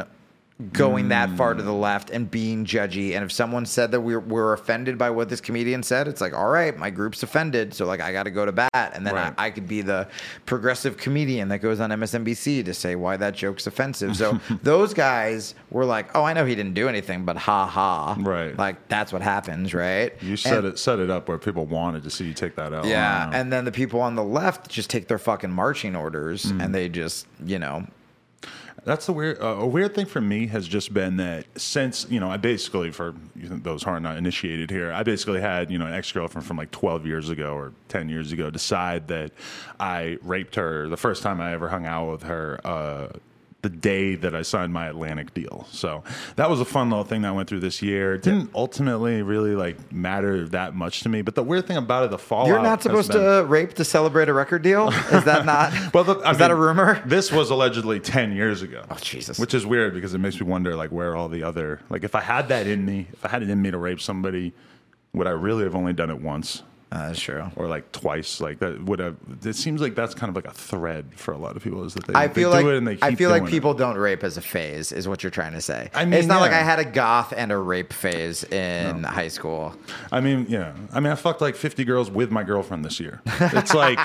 going that far to the left and being judgy. And if someone said that we're offended by what this comedian said, it's like, all right, my group's offended, so like I got to go to bat. And then I could be the progressive comedian that goes on MSNBC to say why that joke's offensive. So those guys were like, oh, I know he didn't do anything, but ha ha. Right. Like that's what happens, right? You set it up where people wanted to see you take that out. Yeah. And then the people on the left just take their fucking marching orders and they just, you know. That's a weird thing for me has just been that since, you know, I basically, for those who are not initiated here, I basically had, you know, an ex-girlfriend from like 12 years ago or 10 years ago decide that I raped her the first time I ever hung out with her, the day that I signed my Atlantic deal. So that was a fun little thing that I went through this year. It didn't ultimately really like matter that much to me. But the weird thing about it, the fallout. You're not supposed to rape to celebrate a record deal? Is that not? Is that a rumor? This was allegedly 10 years ago. Oh, Jesus. Which is weird because it makes me wonder like where all the other, like if I had that in me, if I had it in me to rape somebody, would I really have only done it once? That's true. Or like twice, like that would have. It seems like that's kind of like a thread for a lot of people is that they do it and they keep doing it. People it. don't rape as a phase, is what you're trying to say. I mean, it's not like I had a goth and a rape phase in high school. I mean, yeah. I mean, I fucked like 50 girls with my girlfriend this year. It's like.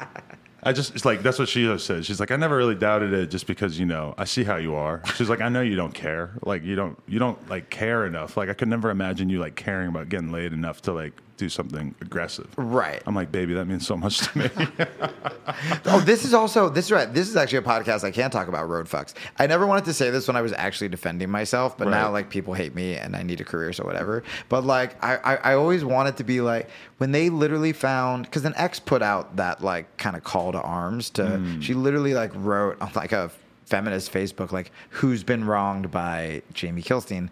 It's like, that's what she says. She's like, I never really doubted it just because, you know, I see how you are. She's like, I know you don't care. Like, you don't like care enough. Like, I could never imagine you like caring about getting laid enough to like do something aggressive. Right. I'm like, baby, that means so much to me. This is right. This is actually a podcast I can't talk about road fucks. I never wanted to say this when I was actually defending myself, but now like people hate me and I need a career, so whatever. But like, I always wanted to be like, when they literally found, because an ex put out that like kind of call to arms to, she literally like wrote on like a feminist Facebook, like, who's been wronged by Jamie Kilstein.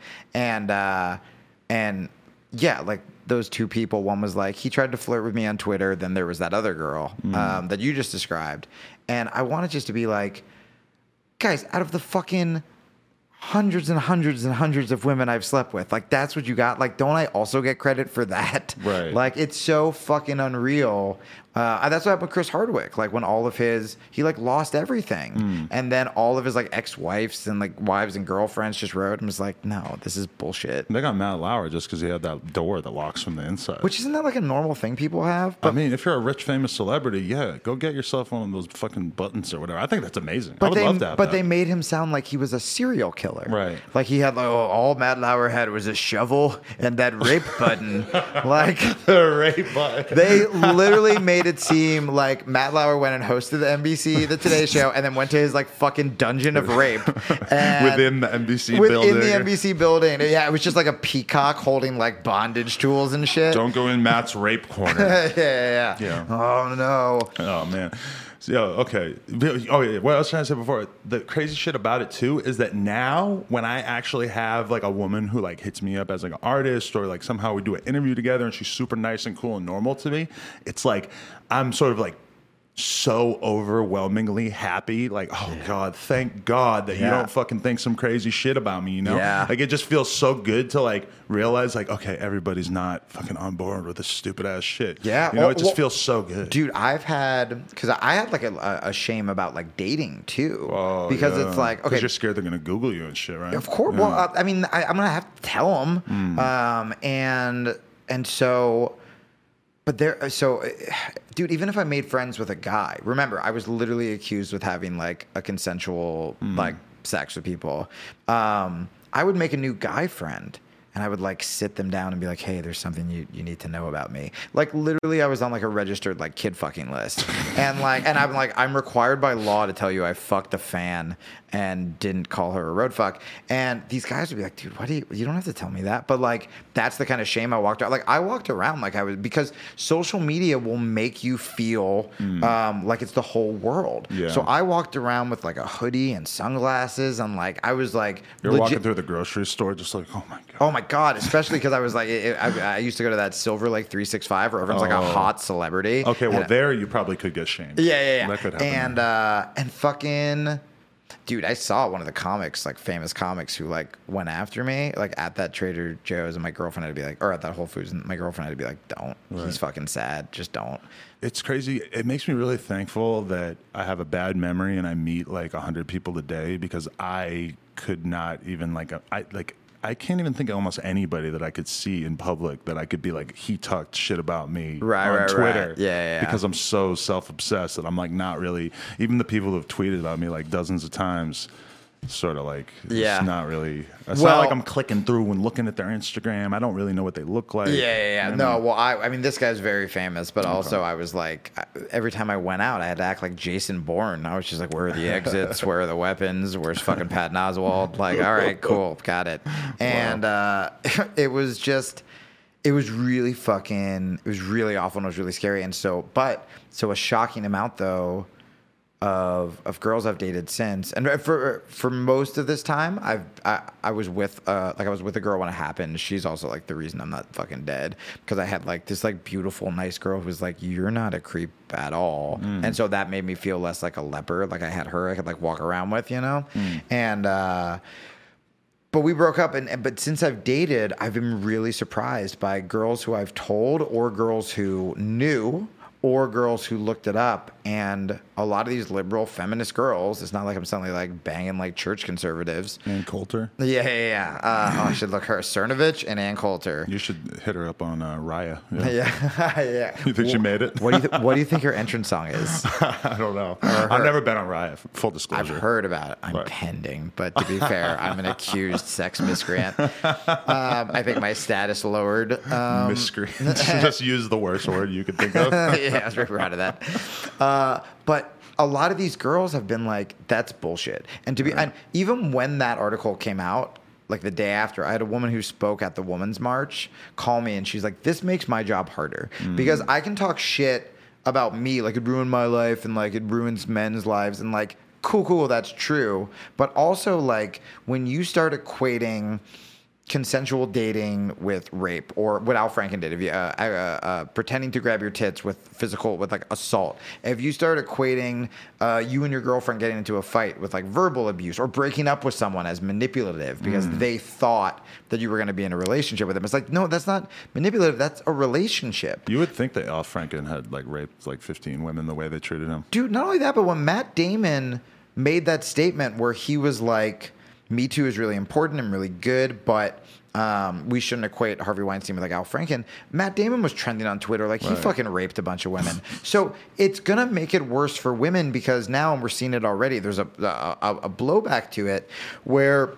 And yeah, like those 2 people, one was like, he tried to flirt with me on Twitter. Then there was that other girl that you just described. And I wanted just to be like, guys, out of the fucking hundreds and hundreds and hundreds of women I've slept with, like, that's what you got. Like, don't I also get credit for that? Right. Like, it's so fucking unreal. That's what happened with Chris Hardwick. Like, when all of he like lost everything. And then all of his like ex-wives and like wives and girlfriends just wrote and was like, no, this is bullshit. They got Matt Lauer just because he had that door that locks from the inside. Which isn't that like a normal thing people have? But, I mean, if you're a rich, famous celebrity, yeah, go get yourself one of those fucking buttons or whatever. I think that's amazing. I would love to have that. They made him sound like he was a serial killer. Right. Like he had like, all Matt Lauer had was a shovel and that rape button. Like the rape button. They literally made it seem like Matt Lauer went and hosted the Today Show, and then went to his like fucking dungeon of rape within the NBC building. Within the NBC building. Yeah, it was just like a peacock holding like bondage tools and shit. Don't go in Matt's rape corner. Yeah. Oh no. Oh man. So, okay. Oh yeah. What I was trying to say before, the crazy shit about it too is that now when I actually have like a woman who like hits me up as like an artist, or like somehow we do an interview together and she's super nice and cool and normal to me, it's like I'm sort of like so overwhelmingly happy. Like, oh God, thank God that you don't fucking think some crazy shit about me, you know? Yeah. Like, it just feels so good to like realize like, okay, everybody's not fucking on board with this stupid ass shit. Yeah. You know, it just feels so good. Dude, I've had, because I had like a shame about like dating too. Oh, because yeah. it's like, okay. Because you're scared they're going to Google you and shit, right? Of course. Yeah. Well, I mean, I'm going to have to tell them. And so, but dude, even if I made friends with a guy, remember, I was literally accused with having like a consensual like sex with people. I would make a new guy friend. And I would like sit them down and be like, hey, there's something you need to know about me. Like literally I was on like a registered like kid fucking list. And I'm like, I'm required by law to tell you I fucked a fan and didn't call her a road fuck. And these guys would be like, dude, what you don't have to tell me that. But like, that's the kind of shame I walked around. Like I walked around like I was, because social media will make you feel like it's the whole world. Yeah. So I walked around with like a hoodie and sunglasses and like, I was like, You're walking through the grocery store just like, oh my God. Oh my God, especially because I was like, I used to go to that Silver Lake 365 where everyone's like a hot celebrity. Okay, well, there you probably could get shamed. Yeah. That could happen. And fucking, dude, I saw one of the comics, like famous comics who like went after me, like at that Trader Joe's, and my girlfriend had to be like, or at that Whole Foods, and my girlfriend had to be like, don't. Right. He's fucking sad. Just don't. It's crazy. It makes me really thankful that I have a bad memory and I meet like 100 people a day, because I could not even I can't even think of almost anybody that I could see in public that I could be like, he talked shit about me on Twitter. Right. Yeah. Because I'm so self-obsessed that I'm like not really, even the people who have tweeted about me like dozens of times, sort of like, it's not really, it's not like I'm clicking through and looking at their Instagram. I don't really know what they look like. Yeah. No, well, I mean, this guy's very famous, but also I was like, every time I went out, I had to act like Jason Bourne. I was just like, where are the exits? Where are the weapons? Where's fucking Patton Oswalt? Like, all right, cool, got it. And it was really awful and it was really scary. And so a shocking amount though, of girls I've dated since, and for most of this time, I was with a girl when it happened. She's also like the reason I'm not fucking dead, because I had like this like beautiful nice girl who was like, you're not a creep at all, and so that made me feel less like a leper. Like I had her I could like walk around with, you know, and but we broke up, but since I've dated, I've been really surprised by girls who I've told, or girls who knew, or girls who looked it up. And a lot of these liberal feminist girls, it's not like I'm suddenly like banging like church conservatives. Ann Coulter. Yeah. I should look her. Cernovich and Ann Coulter. You should hit her up on Raya. Yeah. You think she made it? What do you think her entrance song is? I don't know. I've never been on Raya, full disclosure. I've heard about it. I'm pending. But to be fair, I'm an accused sex miscreant. I think my status lowered. Miscreant. Just use the worst word you could think of. Yeah, I was very proud of that. But a lot of these girls have been like, that's bullshit. And and even when that article came out, like the day after, I had a woman who spoke at the Women's March call me, and she's like, this makes my job harder because I can talk shit about me, like it ruined my life and like it ruins men's lives, and like cool, that's true. But also like when you start equating consensual dating with rape, or what Al Franken did, if you pretending to grab your tits with like assault. If you start equating you and your girlfriend getting into a fight with like verbal abuse, or breaking up with someone as manipulative because they thought that you were going to be in a relationship with them, it's like, no, that's not manipulative. That's a relationship. You would think that Al Franken had like raped like 15 women the way they treated him. Dude, not only that, but when Matt Damon made that statement where he was like, Me Too is really important and really good, but we shouldn't equate Harvey Weinstein with like Al Franken. Matt Damon was trending on Twitter like he fucking raped a bunch of women. So it's gonna make it worse for women, because now, and we're seeing it already, there's a blowback to it where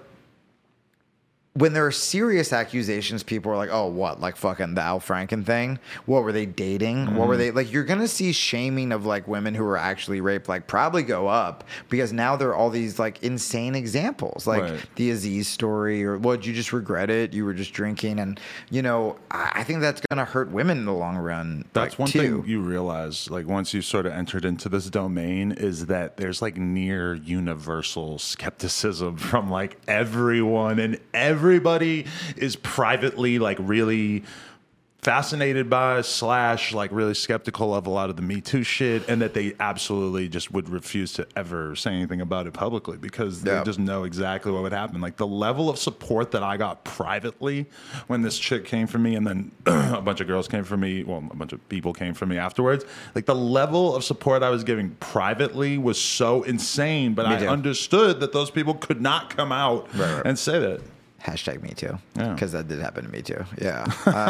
when there are serious accusations, people are like, oh, what? Like fucking the Al Franken thing? What were they dating? What were they like? You're going to see shaming of like women who were actually raped, like probably go up, because now there are all these like insane examples, like the Aziz story, or what, you just regret it? You were just drinking. And, you know, I think that's going to hurt women in the long run. That's one thing you realize, like once you sort of entered into this domain, is that there's like near universal skepticism from like everyone, and everybody is privately like really fascinated by / like really skeptical of a lot of the Me Too shit, and that they absolutely just would refuse to ever say anything about it publicly because they just know exactly what would happen. Like the level of support that I got privately when this chick came for me, and then a bunch of girls came for me, well, a bunch of people came for me afterwards. Like the level of support I was giving privately was so insane, but I understood that those people could not come out and say that. Hashtag me too. Yeah. Because that did happen to me too. Yeah.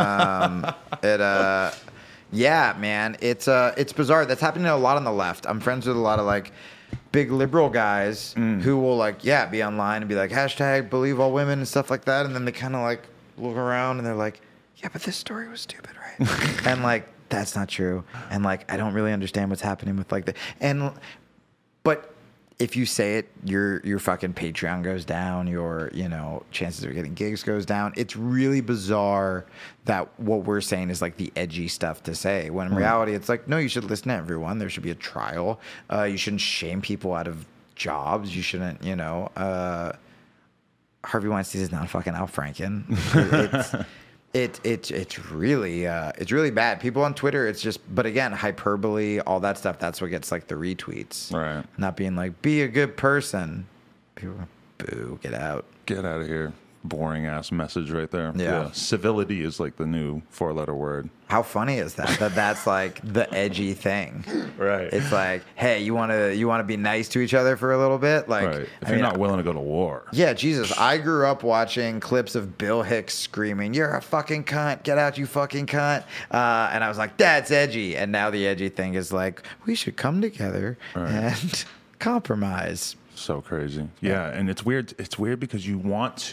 Yeah, man. It's bizarre. That's happening a lot on the left. I'm friends with a lot of like big liberal guys who will like, be online and be like, hashtag believe all women and stuff like that. And then they kind of like look around and they're like, yeah, but this story was stupid, right? And like, that's not true. And like, I don't really understand what's happening with like but if you say it, your fucking Patreon goes down, your, chances of getting gigs goes down. It's really bizarre that what we're saying is like the edgy stuff to say, when in reality it's like, no, you should listen to everyone. There should be a trial. You shouldn't shame people out of jobs. You shouldn't, Harvey Weinstein is not fucking Al Franken. It's really bad. People on Twitter, it's just, but again, hyperbole, all that stuff. That's what gets like the retweets, right? Not being like, be a good person. People, boo, get out of here. Boring ass message right there. Yeah. Civility is like the new 4-letter word. How funny is that? That's like the edgy thing, right? It's like, hey, you want to be nice to each other for a little bit, like, right. If you're not willing to go to war. Yeah, Jesus. I grew up watching clips of Bill Hicks screaming, "You're a fucking cunt! Get out, you fucking cunt!" And I was like, that's edgy. And now the edgy thing is like, we should come together and compromise. So crazy. Yeah, and it's weird. It's weird because you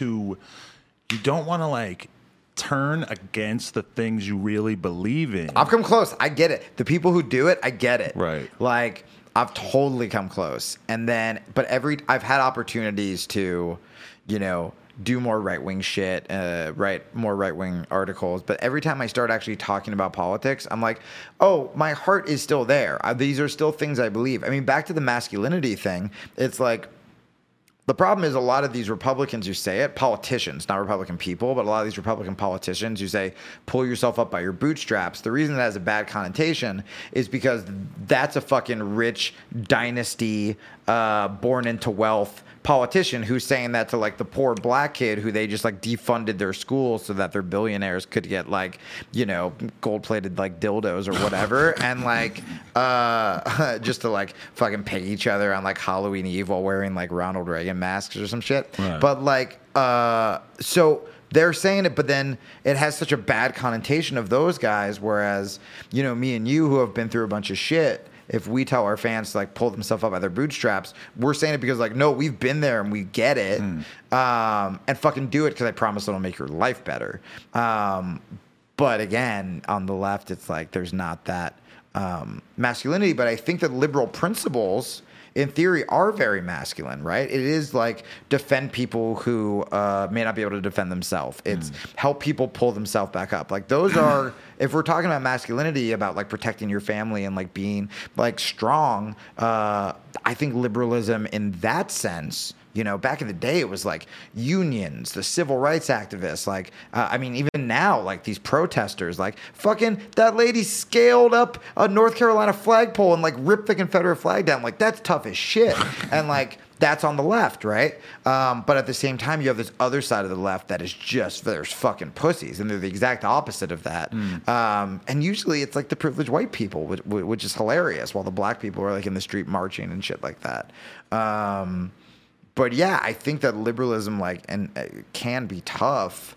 don't want to like turn against the things you really believe in. I've come close. I get it. The people who do it, I get it. Right. Like, I've totally come close. And then, but I've had opportunities to, do more right-wing shit, more right-wing articles. But every time I start actually talking about politics, I'm like, oh, my heart is still there. These are still things I believe. I mean, back to the masculinity thing, it's like, the problem is a lot of these Republicans who say it, politicians, not Republican people, but a lot of these Republican politicians who say, pull yourself up by your bootstraps. The reason that has a bad connotation is because that's a fucking rich dynasty, born into wealth politician who's saying that to like the poor black kid who they just like defunded their schools so that their billionaires could get like, gold-plated like dildos or whatever. And like, just to like fucking pay each other on like Halloween Eve while wearing like Ronald Reagan masks or some shit. Right. But like, so they're saying it, but then it has such a bad connotation of those guys. Whereas, me and you who have been through a bunch of shit, if we tell our fans to like pull themselves up by their bootstraps, we're saying it because like, no, we've been there and we get it. And fucking do it because I promise it'll make your life better. But again, on the left, it's like there's not that masculinity. But I think that liberal principles, in theory, are very masculine, right? It is like defend people who may not be able to defend themselves. It's help people pull themselves back up. Like those are, if we're talking about masculinity, about like protecting your family and like being like strong, I think liberalism in that sense, back in the day, it was like unions, the civil rights activists. Like, I mean, even now, like these protesters, like fucking that lady scaled up a North Carolina flagpole and like ripped the Confederate flag down. Like, that's tough as shit. And like, that's on the left, right? But at the same time, you have this other side of the left that is just, there's fucking pussies. And they're the exact opposite of that. And usually it's like the privileged white people, which is hilarious, while the black people are like in the street marching and shit like that. But yeah, I think that liberalism can be tough,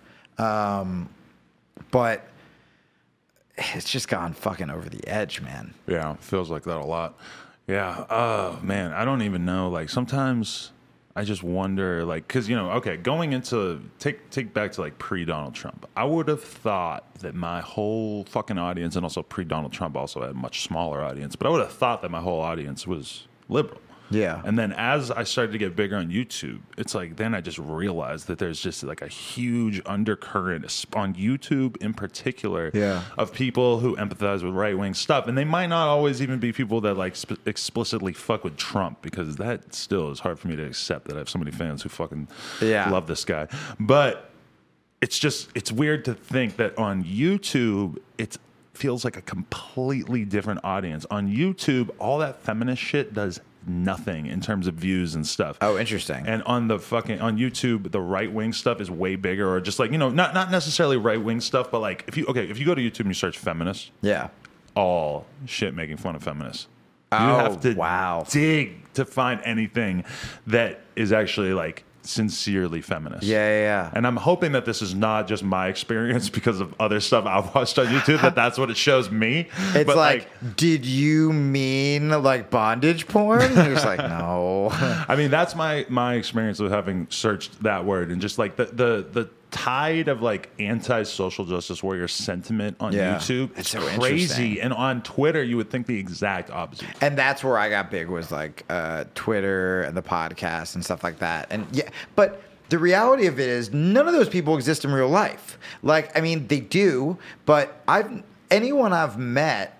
but it's just gone fucking over the edge, man. Yeah, feels like that a lot. Yeah, oh man, I don't even know. Like sometimes I just wonder, like, because going into take back to like pre-Donald Trump, I would have thought that my whole fucking audience, and also pre-Donald Trump also had a much smaller audience, but I would have thought that my whole audience was liberal. Yeah. And then as I started to get bigger on YouTube, it's like then I just realized that there's just like a huge undercurrent on YouTube in particular of people who empathize with right-wing stuff. And they might not always even be people that like explicitly fuck with Trump, because that still is hard for me to accept that I have so many fans who fucking love this guy. But it's weird to think that on YouTube it feels like a completely different audience. On YouTube, all that feminist shit does nothing in terms of views and stuff. Oh, interesting. And on YouTube, the right wing stuff is way bigger, or just like, not necessarily right wing stuff, but like if you go to YouTube and you search feminist, Yeah. all shit making fun of feminists. You Oh, have to wow. dig to find anything that is actually like sincerely feminist. Yeah. And I'm hoping that this is not just my experience because of other stuff I've watched on YouTube, that's what it shows me. It's But like, did you mean like bondage porn? And you're just like, no. I mean, that's my experience of having searched that word, and just like the tide of like anti-social justice warrior sentiment on Yeah. YouTube. It's It's so crazy. interesting. And on Twitter, you would think the exact opposite. And that's where I got big, was like Twitter and the podcast and stuff like that. And yeah, but the reality of it is none of those people exist in real life. Like, I mean, they do, but anyone I've met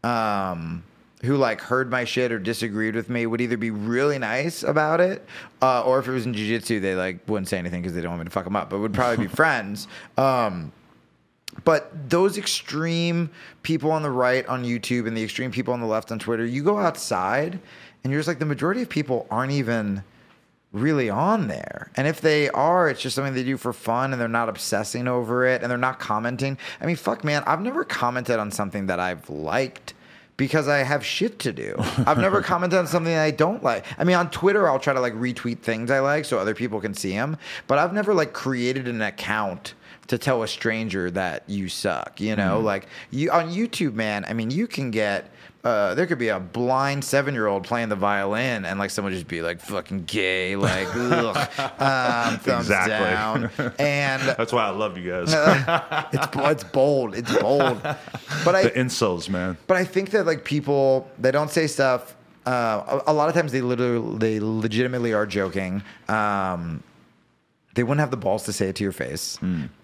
who like heard my shit or disagreed with me would either be really nice about it, or if it was in jiu-jitsu, they like wouldn't say anything because they don't want me to fuck them up, but would probably be friends. But those extreme people on the right on YouTube and the extreme people on the left on Twitter, you go outside and you're just like, the majority of people aren't even really on there. And if they are, it's just something they do for fun, and they're not obsessing over it, and they're not commenting. I mean, fuck, man, I've never commented on something that I've liked because I have shit to do. I've never commented on something that I don't like. I mean, on Twitter, I'll try to like retweet things I like so other people can see them, but I've never like created an account to tell a stranger that you suck, like you on YouTube, man. I mean, you can get, there could be a blind 7-year-old playing the violin and like someone just be like fucking gay, like, ugh, thumbs down. And That's why I love you guys. it's bold. It's bold. But The incels, man. But I think that like people, they don't say stuff. A lot of times they legitimately are joking. They wouldn't have the balls to say it to your face.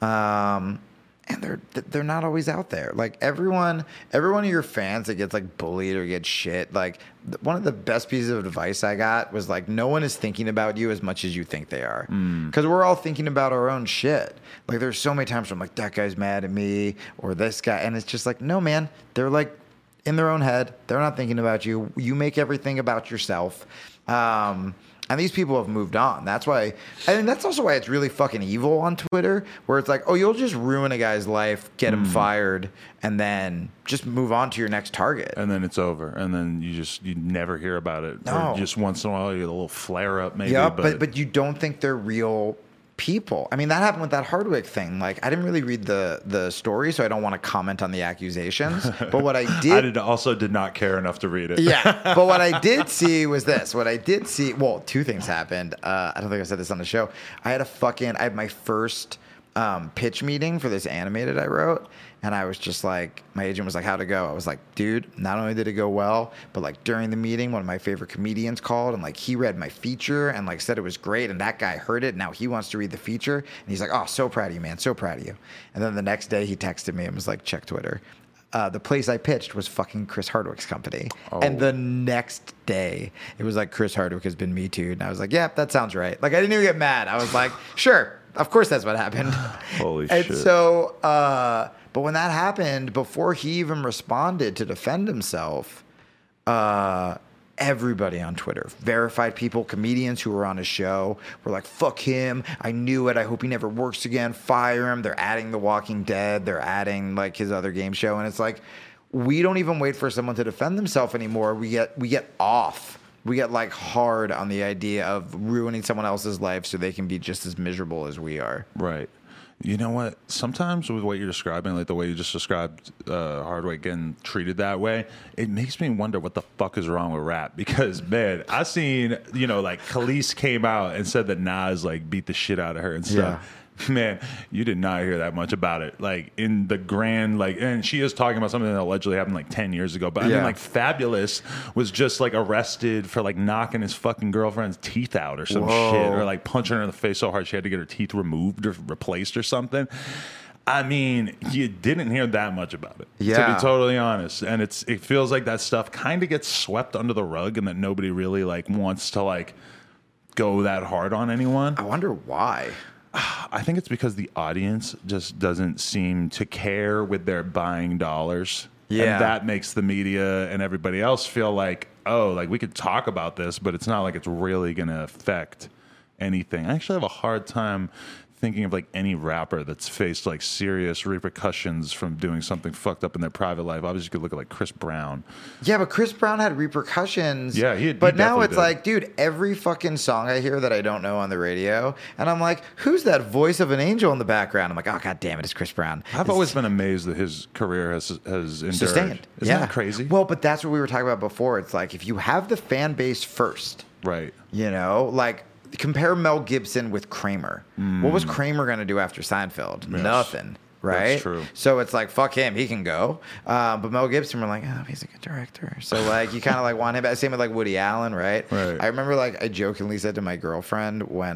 And they're not always out there. Like every one of your fans that gets like bullied or gets shit, like one of the best pieces of advice I got was like, no one is thinking about you as much as you think they are. Because we're all thinking about our own shit. Like there's so many times where I'm like, that guy's mad at me, or this guy. And it's just like, no, man, they're like in their own head. They're not thinking about you. You make everything about yourself. And these people have moved on. That's why, I mean, that's also why it's really fucking evil on Twitter, where it's like, oh, you'll just ruin a guy's life, get him fired, and then just move on to your next target. And then it's over. And then you never hear about it. No. Or just once in a while, you get a little flare up maybe. Yeah, but you don't think they're real people. I mean, that happened with that Hardwick thing. Like, I didn't really read the story, so I don't want to comment on the accusations. But what I did... also did not care enough to read it. Yeah, but what I did see was this. What I did see... Well, two things happened. I don't think I said this on the show. I had my first pitch meeting for this animated I wrote, and I was just like, my agent was like, how'd it go? I was like, dude, not only did it go well, but like during the meeting, one of my favorite comedians called, and like he read my feature and like said it was great, and that guy heard it, now he wants to read the feature, and he's like, oh, so proud of you, man, so proud of you. And then the next day he texted me and was like, check Twitter. The place I pitched was fucking Chris Hardwick's company. Oh. And the next day, it was like, Chris Hardwick has been Me Too'd. And I was like, yeah, that sounds right. Like, I didn't even get mad. I was like, sure, of course that's what happened. Holy and shit. So, but when that happened, before he even responded to defend himself, everybody on Twitter, verified people, comedians who were on his show, were like, fuck him. I knew it. I hope he never works again. Fire him. They're adding The Walking Dead. They're adding like his other game show. And it's like, we don't even wait for someone to defend themselves anymore. We get off. We get like hard on the idea of ruining someone else's life so they can be just as miserable as we are. Right. You know what? Sometimes with what you're describing, like the way you just described Hardwick getting treated that way, it makes me wonder what the fuck is wrong with rap. Because, man, I seen, like Khalees came out and said that Nas like beat the shit out of her and stuff. Yeah. Man, you did not hear that much about it. Like in the grand, like, and she is talking about something that allegedly happened like 10 years ago. But I mean, like, Fabulous was just like arrested for like knocking his fucking girlfriend's teeth out or some shit, or like punching her in the face so hard she had to get her teeth removed or replaced or something. I mean, you didn't hear that much about it, to be totally honest. And it feels like that stuff kind of gets swept under the rug, and that nobody really like wants to like go that hard on anyone. I wonder why. I think it's because the audience just doesn't seem to care with their buying dollars. Yeah. And that makes the media and everybody else feel like, oh, like we could talk about this, but it's not like it's really going to affect anything. I actually have a hard time thinking of like any rapper that's faced like serious repercussions from doing something fucked up in their private life. Obviously, you could look at like Chris Brown. Yeah, but Chris Brown had repercussions. Yeah, but now definitely it's did. like, dude, every fucking song I hear that I don't know on the radio, and I'm like, who's that voice of an angel in the background? I'm like, oh god damn it, it's Chris Brown. I've always been amazed that his career has endured. Sustained. Isn't that crazy? Well, but that's what we were talking about before. It's like if you have the fan base first, Right. you know, like compare Mel Gibson with Kramer. What was Kramer going to do after Seinfeld? Yes. Nothing. Right? That's true. So it's like, fuck him, he can go. But Mel Gibson, we're like, oh, he's a good director. So like, you kind of like want him. Same with like Woody Allen, right? Right. I remember like I jokingly said to my girlfriend when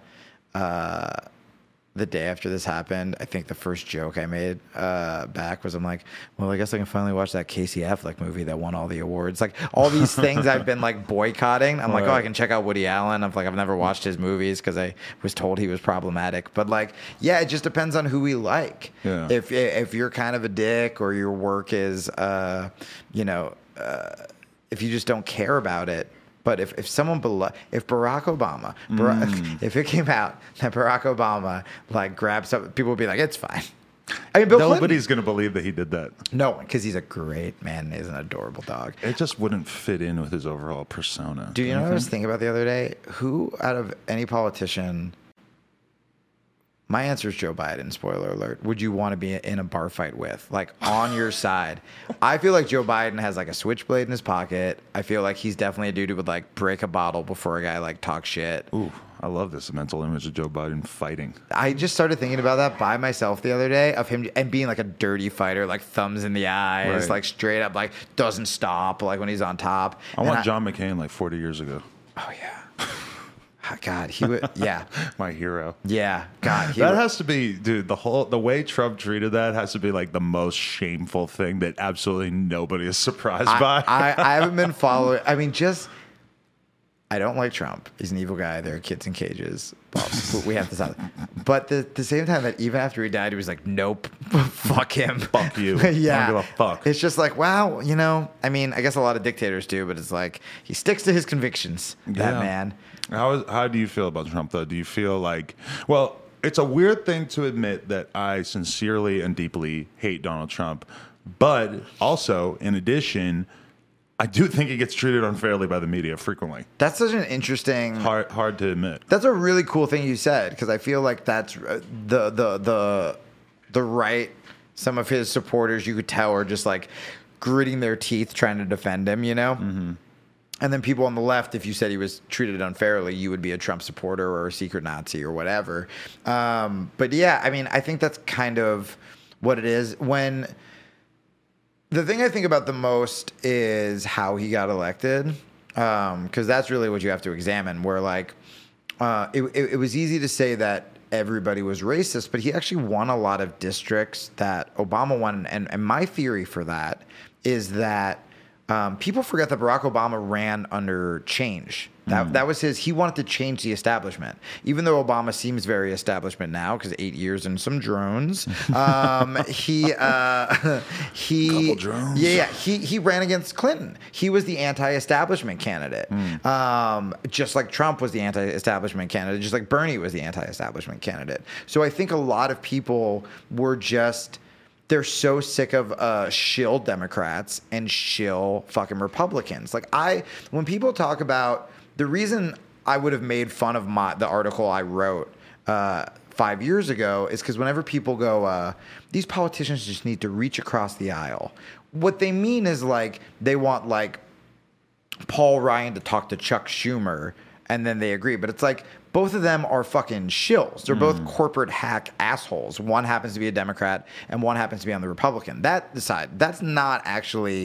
the day after this happened, I think the first joke I made back was I'm like, well, I guess I can finally watch that Casey Affleck movie that won all the awards. Like all these things I've been like boycotting. I'm like, oh, I can check out Woody Allen. I'm like, I've never watched his movies because I was told he was problematic. But like, yeah, it just depends on who we like. Yeah. If you're kind of a dick or your work is, if you just don't care about it. But if someone if Barack Obama, if it came out that Barack Obama like grabbed something, people would be like, it's fine. I mean, Bill Clinton. Nobody's going to believe that he did that. No one, because he's a great man. He's an adorable dog. It just wouldn't fit in with his overall persona. Do you know what I was thinking about the other day? Who out of any politician? My answer is Joe Biden, spoiler alert. Would you want to be in a bar fight with? Like, on your side. I feel like Joe Biden has, like, a switchblade in his pocket. I feel like he's definitely a dude who would, like, break a bottle before a guy, like, talks shit. Ooh, I love this mental image of Joe Biden fighting. I just started thinking about that by myself the other day, of him and being, like, a dirty fighter, like, thumbs in the eyes, Right. like, straight up, like, doesn't stop, like, when he's on top. I want John McCain like 40 years ago. Oh, yeah. God, he would, yeah. My hero. Yeah, God. That has to be, dude, the way Trump treated that has to be like the most shameful thing that absolutely nobody is surprised by. I haven't been following. I mean, I don't like Trump. He's an evil guy. There are kids in cages. Well, we have to stop. But the same time that even after he died, he was like, nope, fuck him. Fuck you. Yeah. I don't give a fuck. It's just like, wow, I mean, I guess a lot of dictators do, but it's like, he sticks to his convictions, that Yeah. man. How do you feel about Trump, though? Do you feel like, well, it's a weird thing to admit that I sincerely and deeply hate Donald Trump, but also, in addition, I do think he gets treated unfairly by the media frequently. That's such an interesting... Hard to admit. That's a really cool thing you said, because I feel like that's the right. Some of his supporters, you could tell, are just like gritting their teeth trying to defend him, you know? Mm-hmm. And then people on the left, if you said he was treated unfairly, you would be a Trump supporter or a secret Nazi or whatever. But yeah, I mean, I think that's kind of what it is. When the thing I think about the most is how he got elected, because that's really what you have to examine. Where like it was easy to say that everybody was racist, but he actually won a lot of districts that Obama won. And my theory for that is that people forget that Barack Obama ran under change. That was he wanted to change the establishment. Even though Obama seems very establishment now, because 8 years and some drones, he Couple drones. Yeah, he ran against Clinton. He was the anti-establishment candidate. Just like Trump was the anti-establishment candidate, just like Bernie was the anti-establishment candidate. So I think a lot of people were just... They're so sick of shill Democrats and shill fucking Republicans. Like when people talk about the reason I would have made fun of the article I wrote 5 years ago is because whenever people go, these politicians just need to reach across the aisle. What they mean is like they want like Paul Ryan to talk to Chuck Schumer and then they agree. But it's like both of them are fucking shills. They're both corporate hack assholes. One happens to be a Democrat and one happens to be on the Republican. That's not actually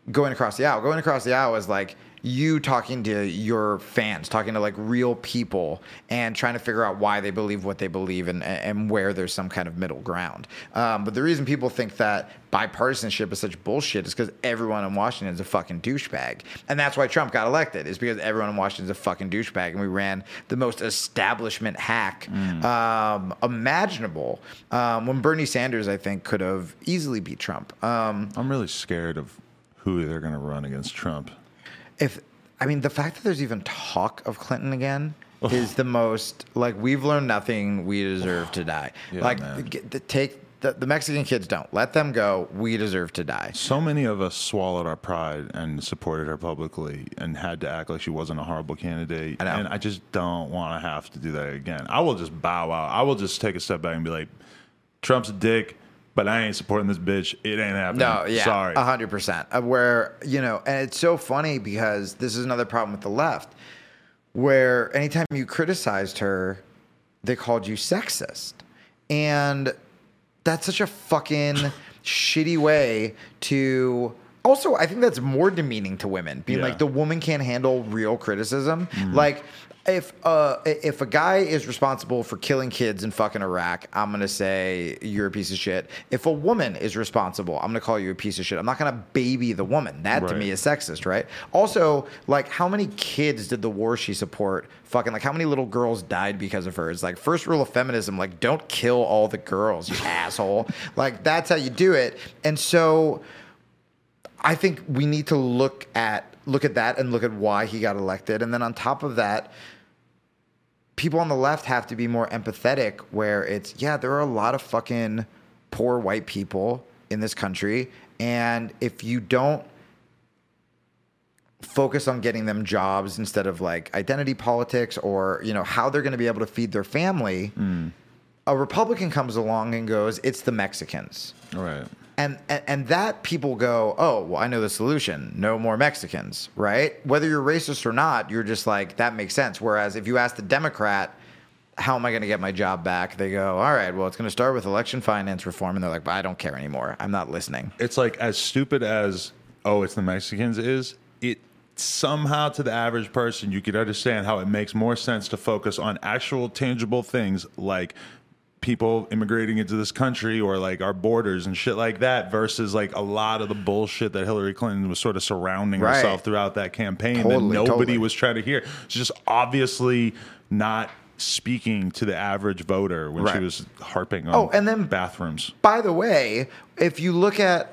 going across the aisle. Going across the aisle is like you talking to your fans, talking to like real people and trying to figure out why they believe what they believe and where there's some kind of middle ground. But the reason people think that bipartisanship is such bullshit is because everyone in Washington is a fucking douchebag. And that's why Trump got elected, is because everyone in Washington is a fucking douchebag. And we ran the most establishment hack imaginable. When Bernie Sanders, I think, could have easily beat Trump. I'm really scared of who they're going to run against Trump. The fact that there's even talk of Clinton again is the most, like, we've learned nothing, we deserve to die. Yeah, take the Mexican kids, don't let them go, we deserve to die. So many of us swallowed our pride and supported her publicly and had to act like she wasn't a horrible candidate. I know. And I just don't want to have to do that again. I will just bow out. I will just take a step back and be like, Trump's a dick, but I ain't supporting this bitch. It ain't happening. No, yeah, Sorry. 100%. Where, and it's so funny because this is another problem with the left, where anytime you criticized her, they called you sexist. And that's such a fucking shitty way to... Also, I think that's more demeaning to women, being like, the woman can't handle real criticism. Like... If a guy is responsible for killing kids in fucking Iraq, I'm going to say you're a piece of shit. If a woman is responsible, I'm going to call you a piece of shit. I'm not going to baby the woman. That to me is sexist, right? Also, like, how many kids did the war she support fucking, like, how many little girls died because of her? It's like, first rule of feminism, like, don't kill all the girls, you asshole. Like, that's how you do it. And so I think we need to look at that and look at why he got elected. And then on top of that, people on the left have to be more empathetic, where it's, there are a lot of fucking poor white people in this country. And if you don't focus on getting them jobs instead of like identity politics or, how they're going to be able to feed their family, a Republican comes along and goes, it's the Mexicans. Right. And that people go, oh, well, I know the solution. No more Mexicans, right? Whether you're racist or not, you're just like, that makes sense. Whereas if you ask the Democrat, how am I going to get my job back? They go, all right, well, it's going to start with election finance reform. And they're like, but I don't care anymore. I'm not listening. It's like, as stupid as, it's the Mexicans is, it somehow to the average person, you could understand how it makes more sense to focus on actual tangible things like people immigrating into this country or like our borders and shit like that versus like a lot of the bullshit that Hillary Clinton was sort of surrounding herself throughout that campaign that nobody was trying to hear. It's just obviously not speaking to the average voter when she was harping on and then, bathrooms. By the way, if you look at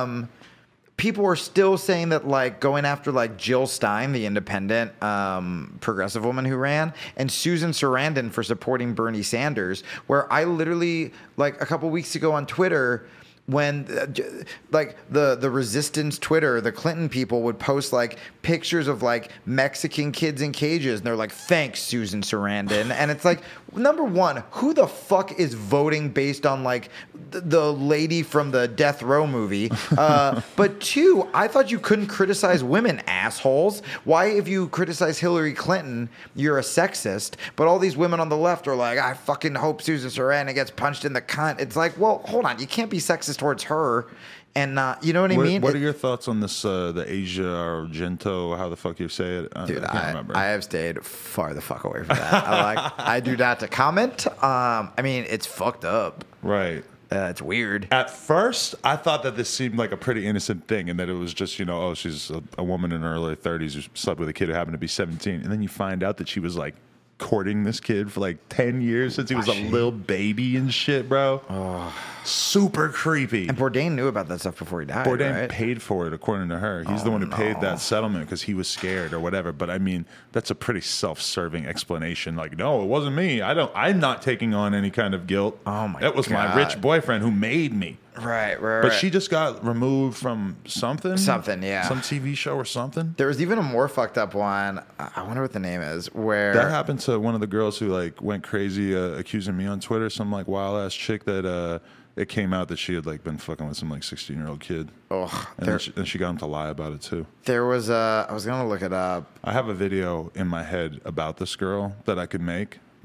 people are still saying that, like, going after like Jill Stein, the independent progressive woman who ran, and Susan Sarandon for supporting Bernie Sanders, where I literally, like, a couple weeks ago on Twitter, when like the resistance Twitter, the Clinton people would post like pictures of like Mexican kids in cages, and they're like, thanks, Susan Sarandon. And it's like, number one, who the fuck is voting based on like the lady from the Death Row movie? But two, I thought you couldn't criticize women, assholes. Why, if you criticize Hillary Clinton, you're a sexist? But all these women on the left are like, I fucking hope Susan Sarandon gets punched in the cunt. It's like, well, hold on, you can't be sexist towards her and not, you know what I mean? What are your thoughts on this, the Asia Argento, how the fuck you say it? Dude, I can't remember. I have stayed far the fuck away from that. I do not to comment. I mean, it's fucked up. Right. It's weird. At first, I thought that this seemed like a pretty innocent thing and that it was just, she's a woman in her early 30s who slept with a kid who happened to be 17. And then you find out that she was like courting this kid for like 10 years since he was a little baby and shit, bro. Oh. Super creepy. And Bourdain knew about that stuff before he died. Bourdain paid for it, according to her. He's the one who paid that settlement because he was scared or whatever. But I mean, that's a pretty self-serving explanation. Like, no, it wasn't me. I'm not taking on any kind of guilt. Oh my God. That was my rich boyfriend who made me. Right. But she just got removed from something. Something, yeah. Some TV show or something. There was even a more fucked up one. I wonder what the name is. Where that happened to one of the girls who like went crazy, accusing me on Twitter. Some like wild ass chick that it came out that she had like been fucking with some like 16-year-old kid. Oh, and she got him to lie about it too. There was I was gonna look it up. I have a video in my head about this girl that I could make.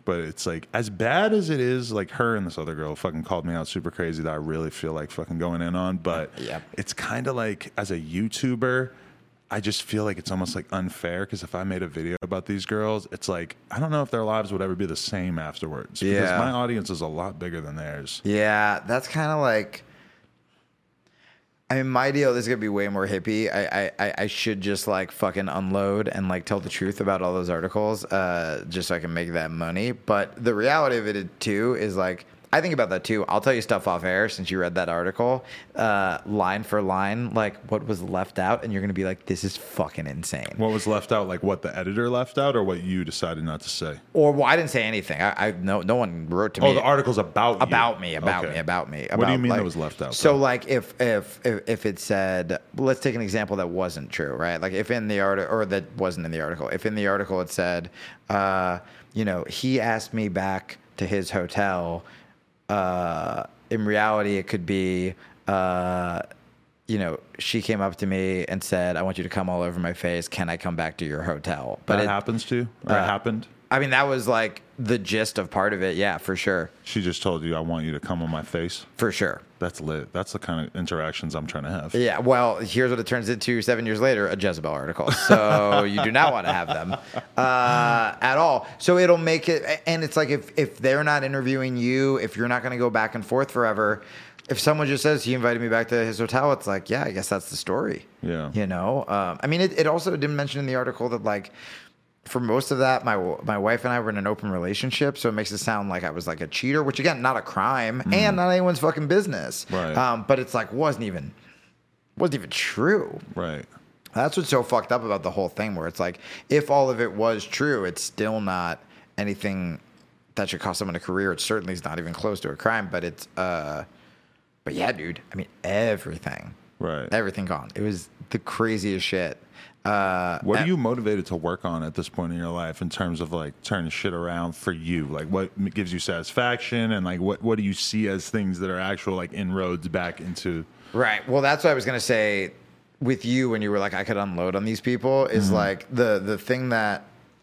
but it's like as bad as it is. Like her and this other girl fucking called me out super crazy that I really feel like fucking going in on. But it's kind of like as a YouTuber, I just feel like it's almost like unfair because if I made a video about these girls, it's like I don't know if their lives would ever be the same afterwards. Because my audience is a lot bigger than theirs. Yeah, that's kind of like. I mean, my deal, this is going to be way more hippie. I should just like fucking unload and like tell the truth about all those articles just so I can make that money. But the reality of it too is like, I think about that too. I'll tell you stuff off air since you read that article, line for line, like what was left out. And you're going to be like, this is fucking insane. What was left out? Like what the editor left out or what you decided not to say? Or well, I didn't say anything. No one wrote to me. Oh, the article's about you. About me. What do you mean like, that was left out? So like if it said, well, let's take an example that wasn't true, right? Like if in the article, or that wasn't in the article, if in the article it said, he asked me back to his hotel. In reality, it could be, she came up to me and said, I want you to come all over my face. Can I come back to your hotel? But that happens to you? Or it happened? I mean, that was like the gist of part of it. Yeah, for sure. She just told you, I want you to come on my face? For sure. That's lit. That's the kind of interactions I'm trying to have. Yeah, well, here's what it turns into 7 years later, a Jezebel article. So you do not want to have them at all. So it'll make it, and it's like if they're not interviewing you, if you're not going to go back and forth forever, if someone just says he invited me back to his hotel, it's like, yeah, I guess that's the story. Yeah. I mean, it also didn't mention in the article that like, for most of that, my wife and I were in an open relationship, so it makes it sound like I was like a cheater, which again, not a crime and not anyone's fucking business. Right. But it's like wasn't even true. Right. That's what's so fucked up about the whole thing, where it's like if all of it was true, it's still not anything that should cost someone a career. It certainly is not even close to a crime. But it's, but yeah, dude. I mean, everything. Right. Everything gone. It was the craziest shit. What are you motivated to work on at this point in your life in terms of like turning shit around for you? Like what gives you satisfaction and like what do you see as things that are actual like inroads back into? Right. Well, that's what I was going to say with you when you were like, I could unload on these people is like the thing that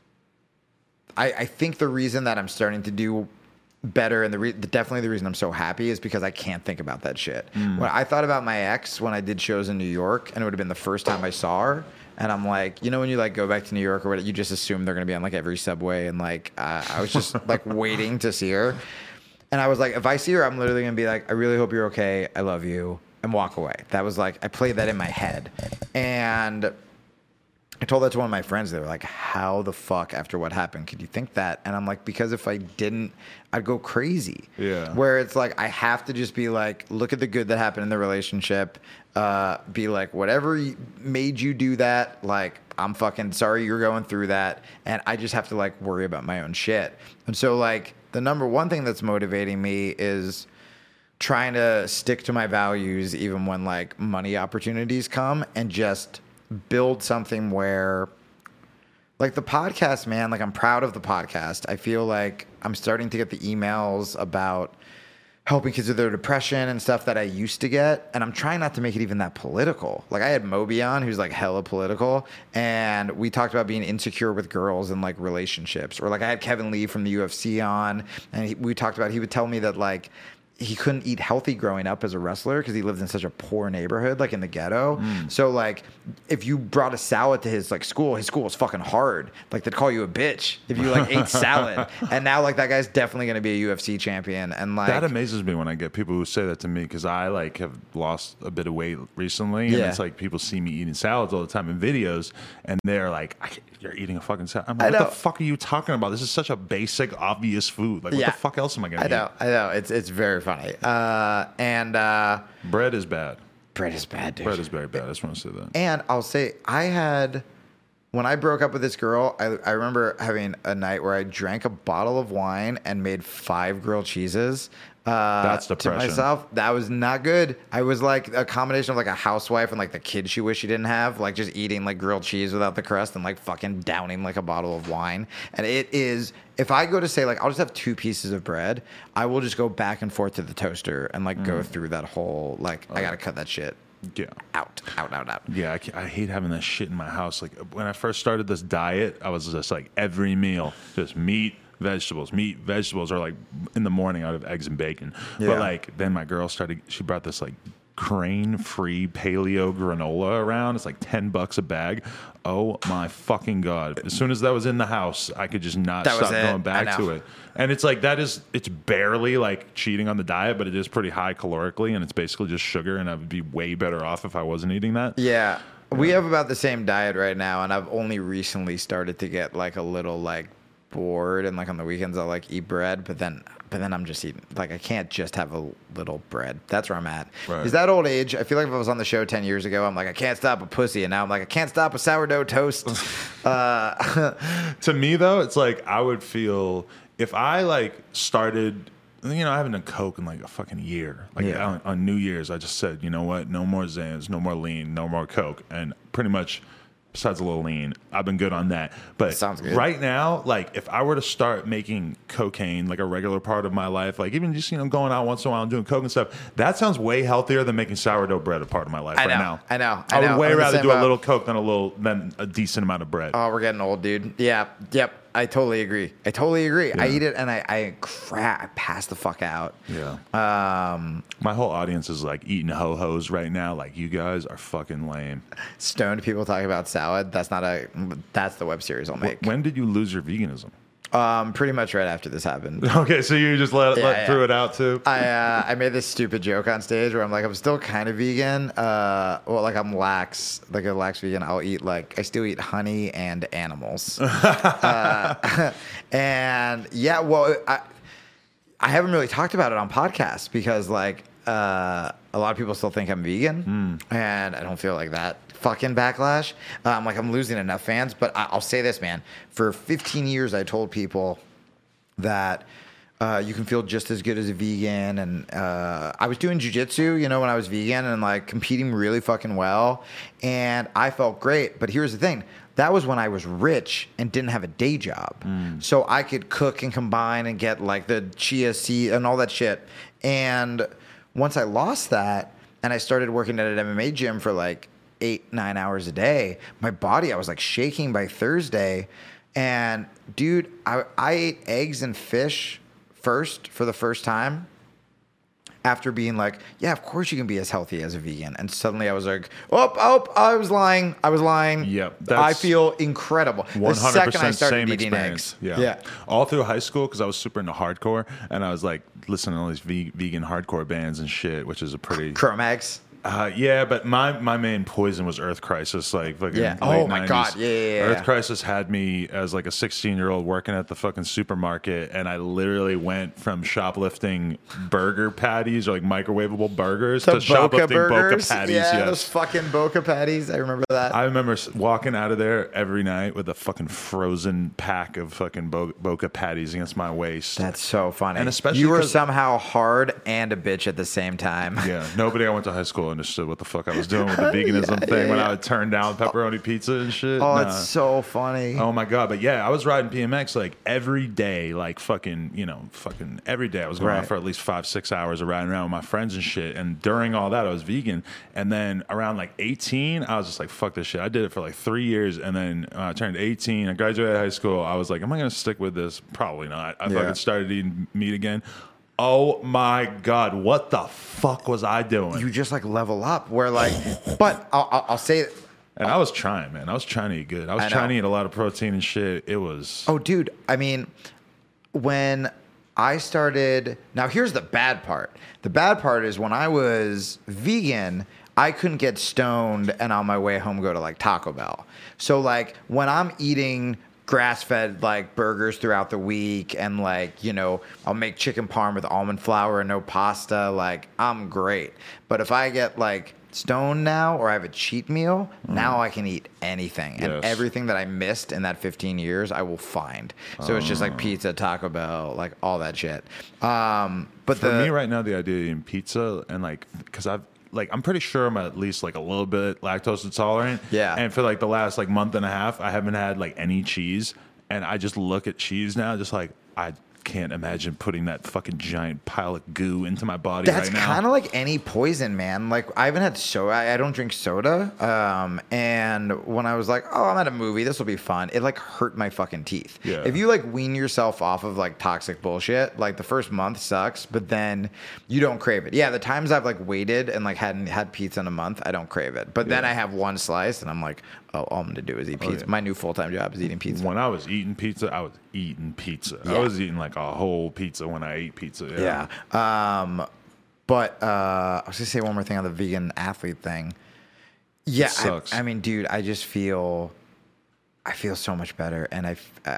I think the reason that I'm starting to do better and definitely the reason I'm so happy is because I can't think about that shit. When I thought about my ex when I did shows in New York and it would have been the first time I saw her. And I'm like, when you like go back to New York or whatever, you just assume they're going to be on like every subway. And like, I was just like waiting to see her. And I was like, if I see her, I'm literally going to be like, I really hope you're okay. I love you. And walk away. That was like, I played that in my head. And I told that to one of my friends. They were like, how the fuck after what happened could you think that? And I'm like, because if I didn't, I'd go crazy. Yeah. Where it's like, I have to just be like, look at the good that happened in the relationship. Be like, whatever made you do that, like, I'm fucking sorry you're going through that. And I just have to like worry about my own shit. And so like the number one thing that's motivating me is trying to stick to my values even when like money opportunities come and just build something where like the podcast, man, like I'm proud of the podcast. I feel like I'm starting to get the emails about helping kids with their depression and stuff that I used to get. And I'm trying not to make it even that political. Like I had Moby on, who's like hella political. And we talked about being insecure with girls and like relationships. Or like I had Kevin Lee from the UFC on. And we talked about, he would tell me that like, he couldn't eat healthy growing up as a wrestler because he lived in such a poor neighborhood, like in the ghetto. So like, if you brought a salad to his like school, his school was fucking hard. Like they'd call you a bitch if you like ate salad. And now like that guy's definitely going to be a UFC champion. And like that amazes me when I get people who say that to me because I like have lost a bit of weight recently, and it's like people see me eating salads all the time in videos, and they're like, "You're eating a fucking salad." I'm like, "What the fuck are you talking about? This is such a basic, obvious food. Like, what the fuck else am I gonna eat?" I know. It's very funny. Bread is bad. Bread is bad, dude. Bread is very bad. I just want to say that. And I'll say, when I broke up with this girl, I remember having a night where I drank a bottle of wine and made 5 grilled cheeses. That's depression. To myself. That was not good. I was like a combination of like a housewife and like the kid she wished she didn't have, like just eating like grilled cheese without the crust and like fucking downing like a bottle of wine. And it is, if I go to say like I'll just have 2 pieces of bread, I will just go back and forth to the toaster and like go through that whole like I gotta cut that shit. Yeah. Out. Yeah, I hate having that shit in my house. Like when I first started this diet, I was just like every meal, just meat, vegetables, meat, vegetables, or like in the morning out of eggs and bacon. Yeah. But like then my girl she brought this like grain-free paleo granola around. It's like $10 a bag. Oh my fucking God. As soon as that was in the house, I could just not stop going back to it. And it's like it's barely like cheating on the diet, but it is pretty high calorically, and it's basically just sugar, and I would be way better off if I wasn't eating that. Yeah. We have about the same diet right now, and I've only recently started to get like a little like bored, and like on the weekends I'll like eat bread, but then I'm just eating, like I can't just have a little bread. That's where I'm at. Right. Is that old age? I feel like if I was on the show 10 years ago, I'm like, I can't stop a pussy, and now I'm like, I can't stop a sourdough toast. To me though, it's like I would feel if I like started, I haven't done coke in like a fucking year. Like on New Year's, I just said, you know what? No more Zans, no more lean, no more coke, and pretty much, besides a little lean, I've been good on that. But sounds good. Right now, like if I were to start making cocaine like a regular part of my life, like even just going out once in a while and doing coke and stuff, that sounds way healthier than making sourdough bread a part of my life right now. I know. I would way rather do a little coke than a decent amount of bread. Oh, we're getting old, dude. Yeah. Yep. I totally agree. Yeah. I eat it and I pass the fuck out. Yeah. My whole audience is like eating ho-hos right now. Like, you guys are fucking lame. Stoned people talking about salad. That's the web series I'll make. When did you lose your veganism? Pretty much right after this happened. Okay, so you just threw it out too? I made this stupid joke on stage where I'm like, I'm still kind of vegan. Well, like I'm lax, like a lax vegan. I still eat honey and animals. And yeah, well, I haven't really talked about it on podcasts because like a lot of people still think I'm vegan, and I don't feel like that fucking backlash. I'm losing enough fans, but I'll say this, man. For 15 years, I told people that you can feel just as good as a vegan, and I was doing jiu-jitsu, when I was vegan, and like competing really fucking well, and I felt great. But here's the thing. That was when I was rich and didn't have a day job. So I could cook and combine and get like the chia seed and all that shit. And once I lost that and I started working at an MMA gym for like 8-9 hours a day, my body, I was like shaking by Thursday. And dude, I ate eggs and fish first for the first time after being like, yeah, of course you can be as healthy as a vegan. And suddenly I was like, I was lying. Yep. I feel incredible. 100% the second I started same eating experience. eggs. Yeah. All through high school, because I was super into hardcore, and I was like listening to all these vegan hardcore bands and shit, which is a pretty... Chromags. Yeah, but my main poison was Earth Crisis, like fucking late 90s. Oh my God, yeah. Earth Crisis had me as like a 16-year-old working at the fucking supermarket, and I literally went from shoplifting burger patties or like microwavable burgers to shoplifting Boca patties. Yeah, those fucking Boca patties. I remember that. I remember walking out of there every night with a fucking frozen pack of fucking Boca patties against my waist. That's so funny. And especially you were somehow hard and a bitch at the same time. Yeah, nobody I went to high school understood what the fuck I was doing with the veganism thing when I would turn down pepperoni pizza and shit. Oh, it's so funny. Oh my God. But yeah, I was riding BMX like every day, like fucking every day. I was going out for at least 5-6 hours of riding around with my friends and shit. And during all that, I was vegan. And then around like 18, I was just like, fuck this shit. I did it for like 3 years. And then when I turned 18, I graduated high school. I was like, am I going to stick with this? Probably not. I fucking started eating meat again. Oh my God, what the fuck was I doing? You just like level up where like, but I'll say it. And I was trying, man. I was trying to eat good. I was trying to eat a lot of protein and shit. It was... Oh, dude. I mean, when I started... Now, here's the bad part. The bad part is when I was vegan, I couldn't get stoned and on my way home go to like Taco Bell. So like when I'm eating... grass-fed like burgers throughout the week, and like I'll make chicken parm with almond flour and no pasta, like I'm great. But if I get like stoned now or I have a cheat meal, now I can eat anything, and everything that I missed in that 15 years I will find. So it's just like pizza, Taco Bell, like all that shit. But for me right now, the idea of eating pizza, and like because I'm pretty sure I'm at least like a little bit lactose intolerant. Yeah. And for like the last like month and a half, I haven't had like any cheese. And I just look at cheese now, just like, I can't imagine putting that fucking giant pile of goo into my body That's right now. kind of like any poison, man. Like I haven't had soda. I don't drink soda. And when I was like, oh, I'm at a movie, this will be fun. It like hurt my fucking teeth. Yeah. If you like wean yourself off of like toxic bullshit, like the first month sucks, but then you don't crave it. Yeah, the times I've like waited and like hadn't had pizza in a month, I don't crave it. But then I have one slice and I'm like, oh, all I'm gonna do is eat pizza. yeah. My new full-time job is eating pizza. When I was eating pizza, I was eating pizza. Yeah. I was eating like a whole pizza when I ate pizza. Yeah. But I was gonna say one more thing on the vegan athlete thing. Yeah, sucks. I mean, dude, I feel so much better, and I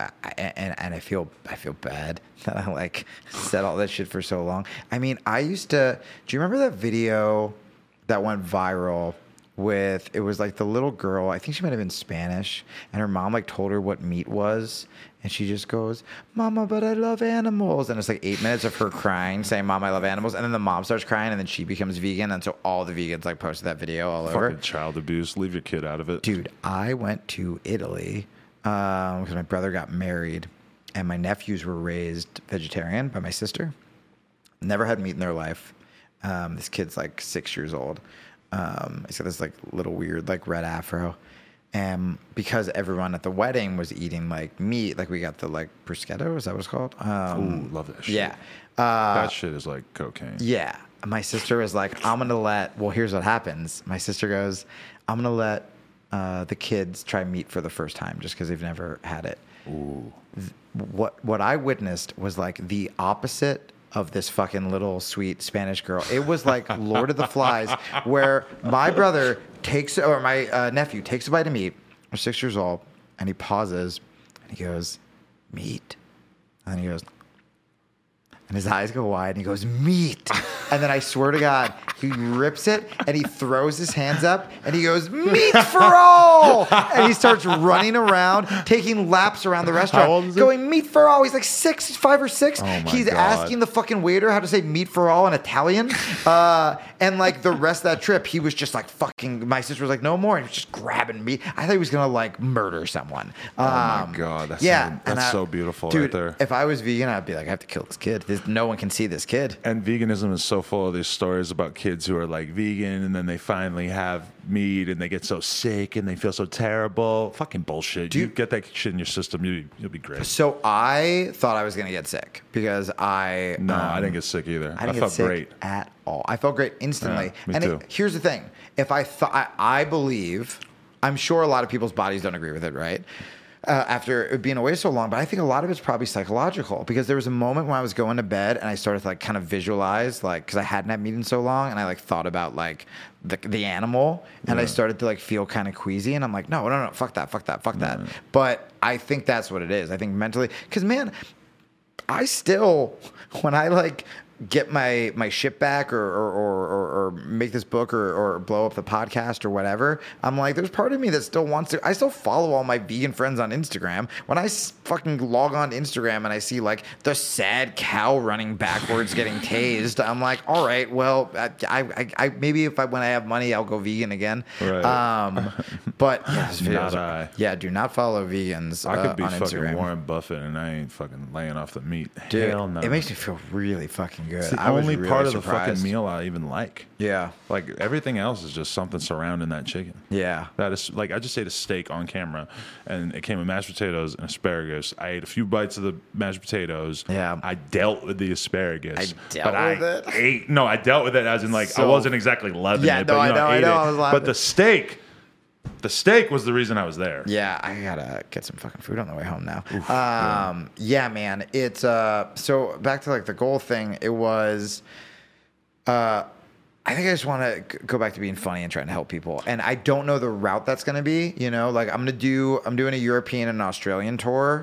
feel bad that I like said all that shit for so long. I mean, I used to. Do you remember that video that went viral? It was like the little girl, I think she might have been Spanish, and her mom like told her what meat was, and she just goes, "Mama, but I love animals," and it's like 8 minutes of her crying, saying, "Mom, I love animals," and then the mom starts crying, and then she becomes vegan, and so all the vegans like posted that video all over. Fucking child abuse. Leave your kid out of it. Dude, I went to Italy because my brother got married, and my nephews were raised vegetarian by my sister. Never had meat in their life. This kid's like 6 years old. He's got this like little weird like red afro, and because everyone at the wedding was eating like meat, like we got the like bruschetta, is that what it's called? Ooh, love that shit. Yeah, that shit is like cocaine. yeah. My sister was like, I'm gonna well, here's what happens. My sister goes, I'm gonna let the kids try meat for the first time just because they've never had it. Ooh. What I witnessed was like the opposite of this fucking little sweet Spanish girl. It was like Lord of the Flies, where my brother my nephew takes a bite of meat. We're 6 years old, and he pauses, and he goes, "Meat," and then he goes, and his eyes go wide, and he goes, "Meat," and then I swear to God, he rips it, and he throws his hands up, and he goes, "Meat for all!" And he starts running around, taking laps around the restaurant, How old is he? going, "Meat for all." He's like 5 or 6. Oh my He's God. asking the fucking waiter how to say "meat for all" in Italian. And like the rest of that trip, he was just like fucking. My sister was like, "No more," and he was just grabbing meat. I thought he was gonna like murder someone. Oh my God, that's so beautiful, dude, right there. If I was vegan, I'd be like, I have to kill this kid. No one can see this kid. And veganism is so full of these stories about kids who are like vegan and then they finally have meat and they get so sick and they feel so terrible. Fucking bullshit. You get that shit in your system, you'll be great. So I thought I was gonna get sick because I didn't get sick either. I didn't get felt sick great. at all. I felt great instantly. Yeah, me too. Here's the thing: if I believe, I'm sure a lot of people's bodies don't agree with it, right? After it being away so long, but I think a lot of it's probably psychological because there was a moment when I was going to bed and I started to like kind of visualize like because I hadn't had meat in so long and I like thought about like the animal and I started to like feel kind of queasy and I'm like no, fuck that. But I think that's what it is. I think mentally because man, I still when I like get my shit back or make this book or blow up the podcast or whatever, I'm like, there's part of me that still wants to. I still follow all my vegan friends on Instagram. When I fucking log on to Instagram and I see like the sad cow running backwards getting tased, I'm like, all right, well, I maybe when I have money, I'll go vegan again. Right. But yeah, Not do not follow vegans. I could be on fucking Instagram. Warren Buffett and I ain't fucking laying off the meat. Dude, Hell no. it makes me feel really fucking good. It's the I was only really part of surprised. the fucking meal I even like. Yeah. Like everything else is just something surrounding that chicken. Yeah. That is like I just ate a steak on camera and it came with mashed potatoes and asparagus. I ate a few bites of the mashed potatoes. Yeah. I dealt with the asparagus. I dealt with it as in like I So- wasn't exactly loving Yeah, it. no, but, I know, I ate know, it. I was laughing. But the steak was the reason I was there. Yeah, I gotta get some fucking food on the way home now. Yeah, man. It's so back to like the goal thing. It was I think I just want to go back to being funny and trying to help people. And I don't know the route that's going to be, you know, like I'm doing a European and Australian tour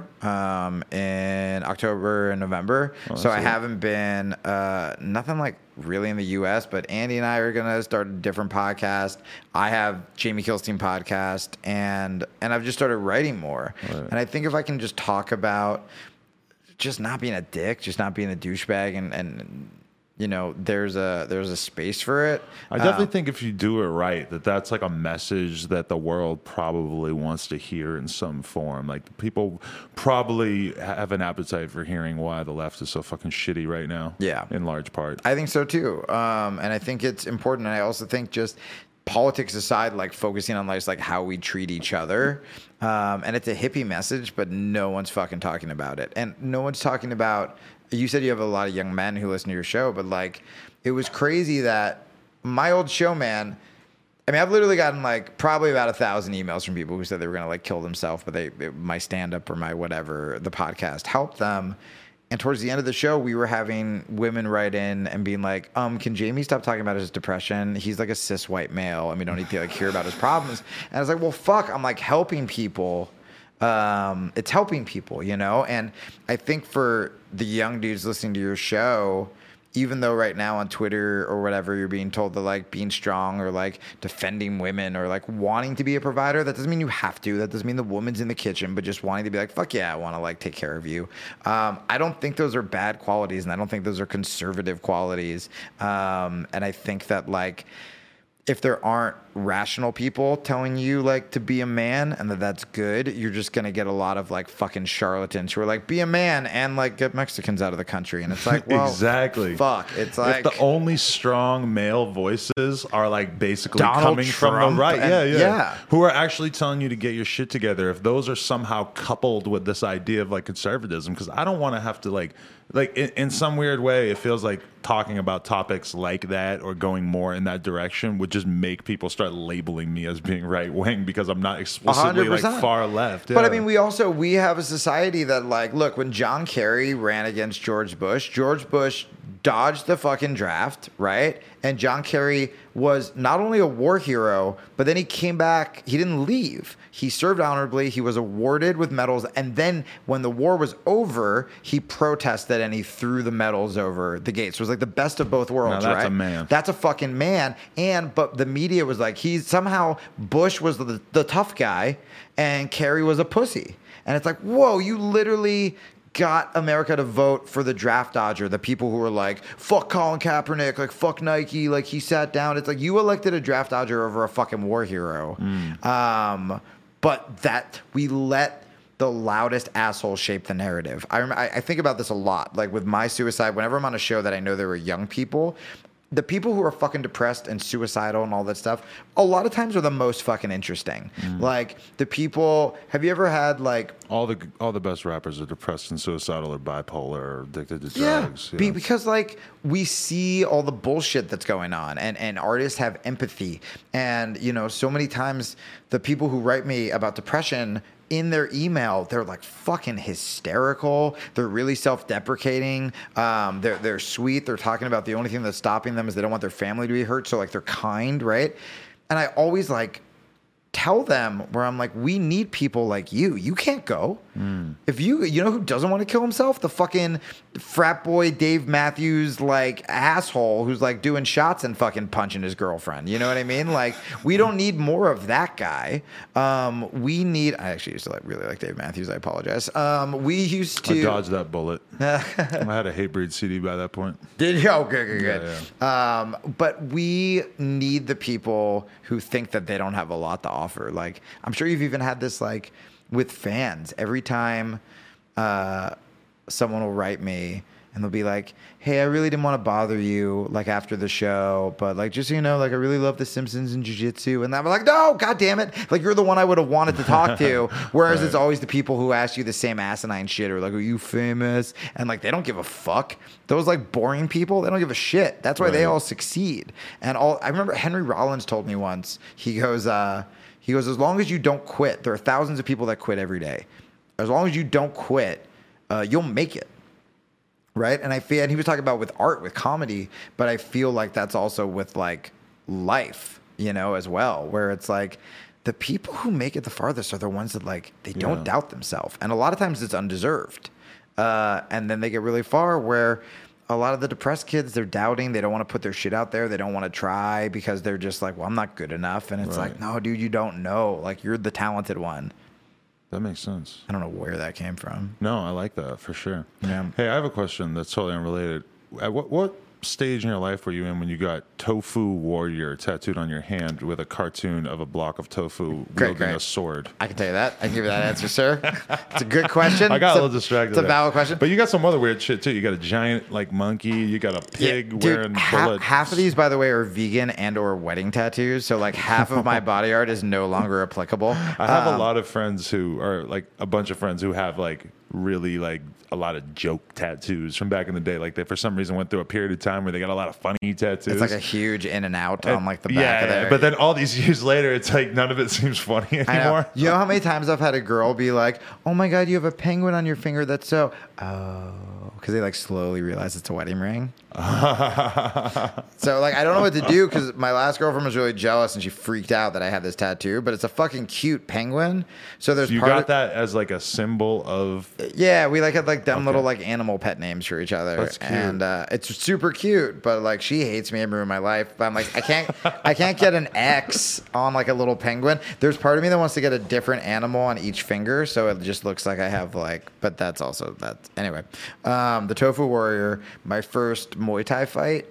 in October and November. So I haven't been nothing like really in the US, but Andy and I are going to start a different podcast. I have Jamie Kilstein podcast and I've just started writing more. Right. And I think if I can just talk about just not being a dick, just not being a douchebag and there's a space for it. I definitely think if you do it right, that's like a message that the world probably wants to hear in some form. Like people probably have an appetite for hearing why the left is so fucking shitty right now. Yeah. In large part. I think so too. And I think it's important. And I also think just politics aside, like focusing on like how we treat each other. And it's a hippie message, but no one's fucking talking about it. And no one's talking about, you said you have a lot of young men who listen to your show, but like, it was crazy that my old show, man, I mean, I've literally gotten like probably about 1,000 emails from people who said they were going to like kill themselves, but my stand up or my whatever, the podcast helped them. And towards the end of the show, we were having women write in and being like, can Jamie stop talking about his depression? He's like a cis white male and we don't need to like hear about his problems. And I was like, well, fuck, I'm like helping people. It's helping people, And I think for the young dudes listening to your show, even though right now on Twitter or whatever, you're being told that like being strong or like defending women or like wanting to be a provider, that doesn't mean you have to. That doesn't mean the woman's in the kitchen, but just wanting to be like, fuck yeah, I want to like take care of you. I don't think those are bad qualities and I don't think those are conservative qualities. And I think that like, if there aren't rational people telling you like to be a man and that's good, you're just going to get a lot of like fucking charlatans who are like, be a man and like get Mexicans out of the country. And it's like, well, exactly. Fuck. It's like if the only strong male voices are like basically Donald coming Trump from the right. yeah. Who are actually telling you to get your shit together. If those are somehow coupled with this idea of like conservatism, because I don't want to have to like in some weird way, it feels like talking about topics like that or going more in that direction would just make people start labeling me as being right wing because I'm not explicitly 100%. like far left. But I mean, we have a society that like, look, when John Kerry ran against George Bush dodged the fucking draft, right? And John Kerry was not only a war hero, but then he came back. He didn't leave. He served honorably. He was awarded with medals. And then when the war was over, he protested and he threw the medals over the gates. It was like the best of both worlds, now, that's right? a man. That's a fucking man. But the media was like, Bush was the tough guy and Kerry was a pussy. And it's like, whoa, you literally got America to vote for the draft dodger, the people who were like, fuck Colin Kaepernick, like, fuck Nike, like, he sat down. It's like, you elected a draft dodger over a fucking war hero. But that we let the loudest asshole shape the narrative. I think about this a lot. Like, with my suicide, whenever I'm on a show that I know there were young people, the people who are fucking depressed and suicidal and all that stuff, a lot of times are the most fucking interesting. Like the people, have you ever had like all the best rappers are depressed and suicidal or bipolar or addicted to drugs? Yeah. Because like we see all the bullshit that's going on and artists have empathy. And so many times the people who write me about depression in their email, they're like fucking hysterical. They're really self-deprecating. They're sweet. They're talking about the only thing that's stopping them is they don't want their family to be hurt. So like they're kind, right? And I always like tell them where I'm like, we need people like you. You can't go. If you know who doesn't want to kill himself? The fucking frat boy Dave Matthews like asshole who's like doing shots and fucking punching his girlfriend. You know what I mean? Like we don't need more of that guy. We need. I actually used to really like Dave Matthews. I apologize. We used to I dodged that bullet. I had a Hatebreed CD by that point. Did you? Oh, good. Yeah. But we need the people who think that they don't have a lot to offer. Like I'm sure you've even had this like with fans. Every time someone will write me and they'll be like, hey, I really didn't want to bother you like after the show, but like just so you know, like I really love The Simpsons and jiu-jitsu. And I'm like, no, god damn it. Like you're the one I would have wanted to talk to. Whereas Right. It's always the people who ask you the same asinine shit or like, are you famous? And like they don't give a fuck. Those like boring people, they don't give a shit. That's why they Right. all succeed. And I remember Henry Rollins told me once, he goes, as long as you don't quit, there are thousands of people that quit every day. As long as you don't quit, you'll make it. Right. And he was talking about with art, with comedy, but I feel like that's also with like life, as well, where it's like the people who make it the farthest are the ones that like, they don't doubt themselves. And a lot of times it's undeserved. And then they get really far where a lot of the depressed kids, they're doubting. They don't want to put their shit out there. They don't want to try because they're just like, well, I'm not good enough. And it's like, no, dude, you don't know. Like you're the talented one. That makes sense. I don't know where that came from. No, I like that for sure. Yeah. Hey, I have a question that's totally unrelated. At what stage in your life were you in when you got Tofu Warrior tattooed on your hand with a cartoon of a block of tofu wielding a sword? I can tell you that. I can give you that answer, sir. It's a good question. I got a little distracted. It's a valid question. But you got some other weird shit too. You got a giant like monkey. You got a pig wearing bullets. Half of these, by the way, are vegan and or wedding tattoos. So like half of my body art is no longer applicable. I have a lot of friends who are like a bunch of friends who have like really like a lot of joke tattoos from back in the day. Like they for some reason went through a period of time where they got a lot of funny tattoos. It's like a huge in and out on like the back of there. But then all these years later, it's like none of it seems funny anymore. I know. You know how many times I've had a girl be like, "Oh my god, you have a penguin on your finger. That's so." Oh, because they like slowly realize it's a wedding ring. So like I don't know what to do because my last girlfriend was really jealous and she freaked out that I had this tattoo. But it's a fucking cute penguin. So there's you got that as like a symbol of. Yeah, we like had like dumb little like animal pet names for each other. That's cute. And it's super cute. But like she hates me and ruined my life. But I'm like I can't get an X on like a little penguin. There's part of me that wants to get a different animal on each finger, so it just looks like I have like. But that's also that anyway. The Tofu Warrior, my first Muay Thai fight.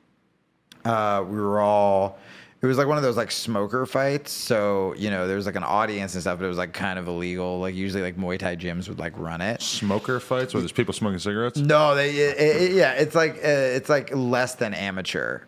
We were all. It was like one of those like smoker fights. So, you know, there was like an audience and stuff, but it was like kind of illegal. Like usually like Muay Thai gyms would like run it. Smoker fights where there's people smoking cigarettes? No, it's like less than amateur.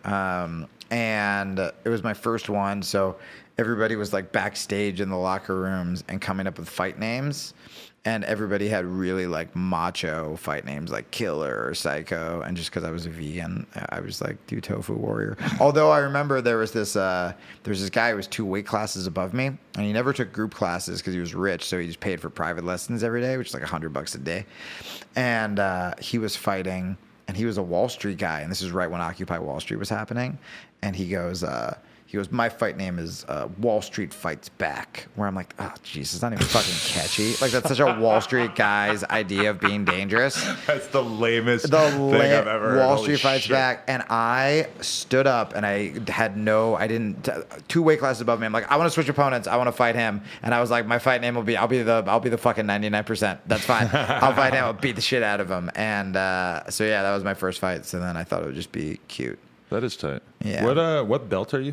And it was my first one. So everybody was like backstage in the locker rooms and coming up with fight names. And everybody had really like macho fight names like Killer or Psycho. And just because I was a vegan, I was like, do Tofu Warrior. Although I remember there was this guy who was 2 weight classes above me. And he never took group classes because he was rich. So he just paid for private lessons every day, which is like $100 a day. And he was fighting. And he was a Wall Street guy. And this is right when Occupy Wall Street was happening. And he goes, my fight name is Wall Street Fights Back. Where I'm like, oh, jeez, it's not even fucking catchy. Like, that's such a Wall Street guy's idea of being dangerous. That's the lamest thing I've ever heard. Wall Street Fights Back. And I stood up and I didn't, 2 weight classes above me. I'm like, I want to switch opponents. I want to fight him. And I was like, my fight name will be, I'll be the fucking 99%. That's fine. I'll fight him. I'll beat the shit out of him. And so, yeah, that was my first fight. So then I thought it would just be cute. That is tight. Yeah. What belt are you?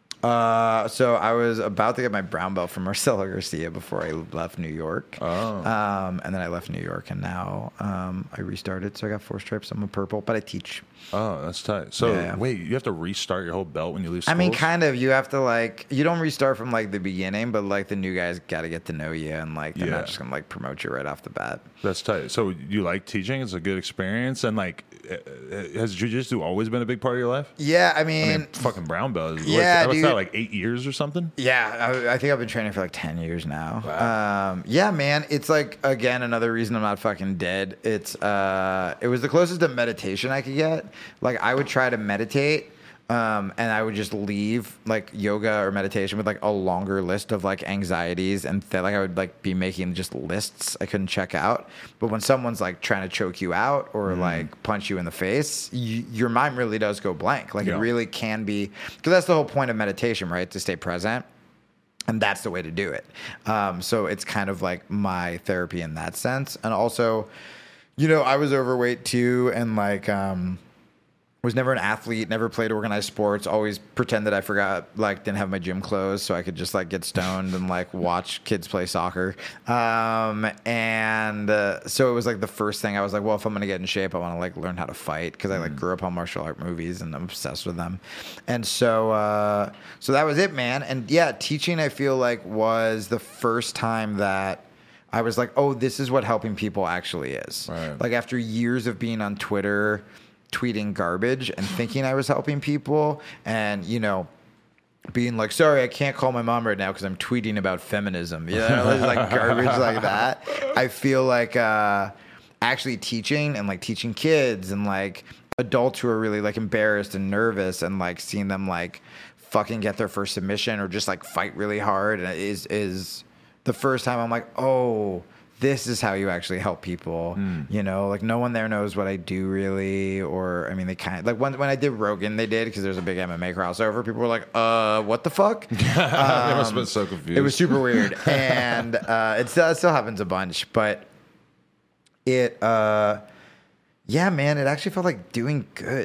So I was about to get my brown belt from Marcelo Garcia before I left New York. Oh. And then I left New York, and now I restarted. So I got 4 stripes. I'm a purple, but I teach. Oh, that's tight. So Yeah. wait, you have to restart your whole belt when you leave schools? I mean, kind of. You have to like, you don't restart from like the beginning, but like the new guys got to get to know you, and like they're not just gonna like promote you right off the bat. That's tight. So you like teaching? It's a good experience, and like, has jiu-jitsu always been a big part of your life? Yeah, I mean fucking brown belt. Yeah, what's dude. that, like 8 years or something? Yeah, I think I've been training for like 10 years now. Wow. Yeah, man, it's like, again, another reason I'm not fucking dead. It was the closest to meditation I could get. Like, I would try to meditate, and I would just leave like yoga or meditation with like a longer list of like anxieties, and like I would like be making just lists I couldn't check out. But when someone's like trying to choke you out or like punch you in the face, your mind really does go blank. Like it really can be, because that's the whole point of meditation, right? To stay present. And that's the way to do it. So it's kind of like my therapy in that sense. And also, you know, I was overweight too, and like was never an athlete, never played organized sports, always pretended I forgot, like didn't have my gym clothes so I could just like get stoned and like watch kids play soccer. So it was like the first thing I was like, well, if I'm going to get in shape, I want to like learn how to fight, because I like grew up on martial art movies and I'm obsessed with them. And so that was it, man. And yeah, teaching, I feel like, was the first time that I was like, oh, this is what helping people actually is. Right. Like after years of being on Twitter, tweeting garbage and thinking I was helping people, and you know, being like, sorry, I can't call my mom right now because I'm tweeting about feminism, you know, like garbage like that. I feel like actually teaching and like teaching kids and like adults who are really like embarrassed and nervous, and like seeing them like fucking get their first submission or just like fight really hard is the first time I'm like, oh, this is how you actually help people. You know, like no one there knows what I do really, or I mean, they kind of like when I did Rogan, they did, because there's a big MMA crossover. People were like, what the fuck? They must have been so confused. It was super weird, and it still happens a bunch, but yeah, man, it actually felt like doing good.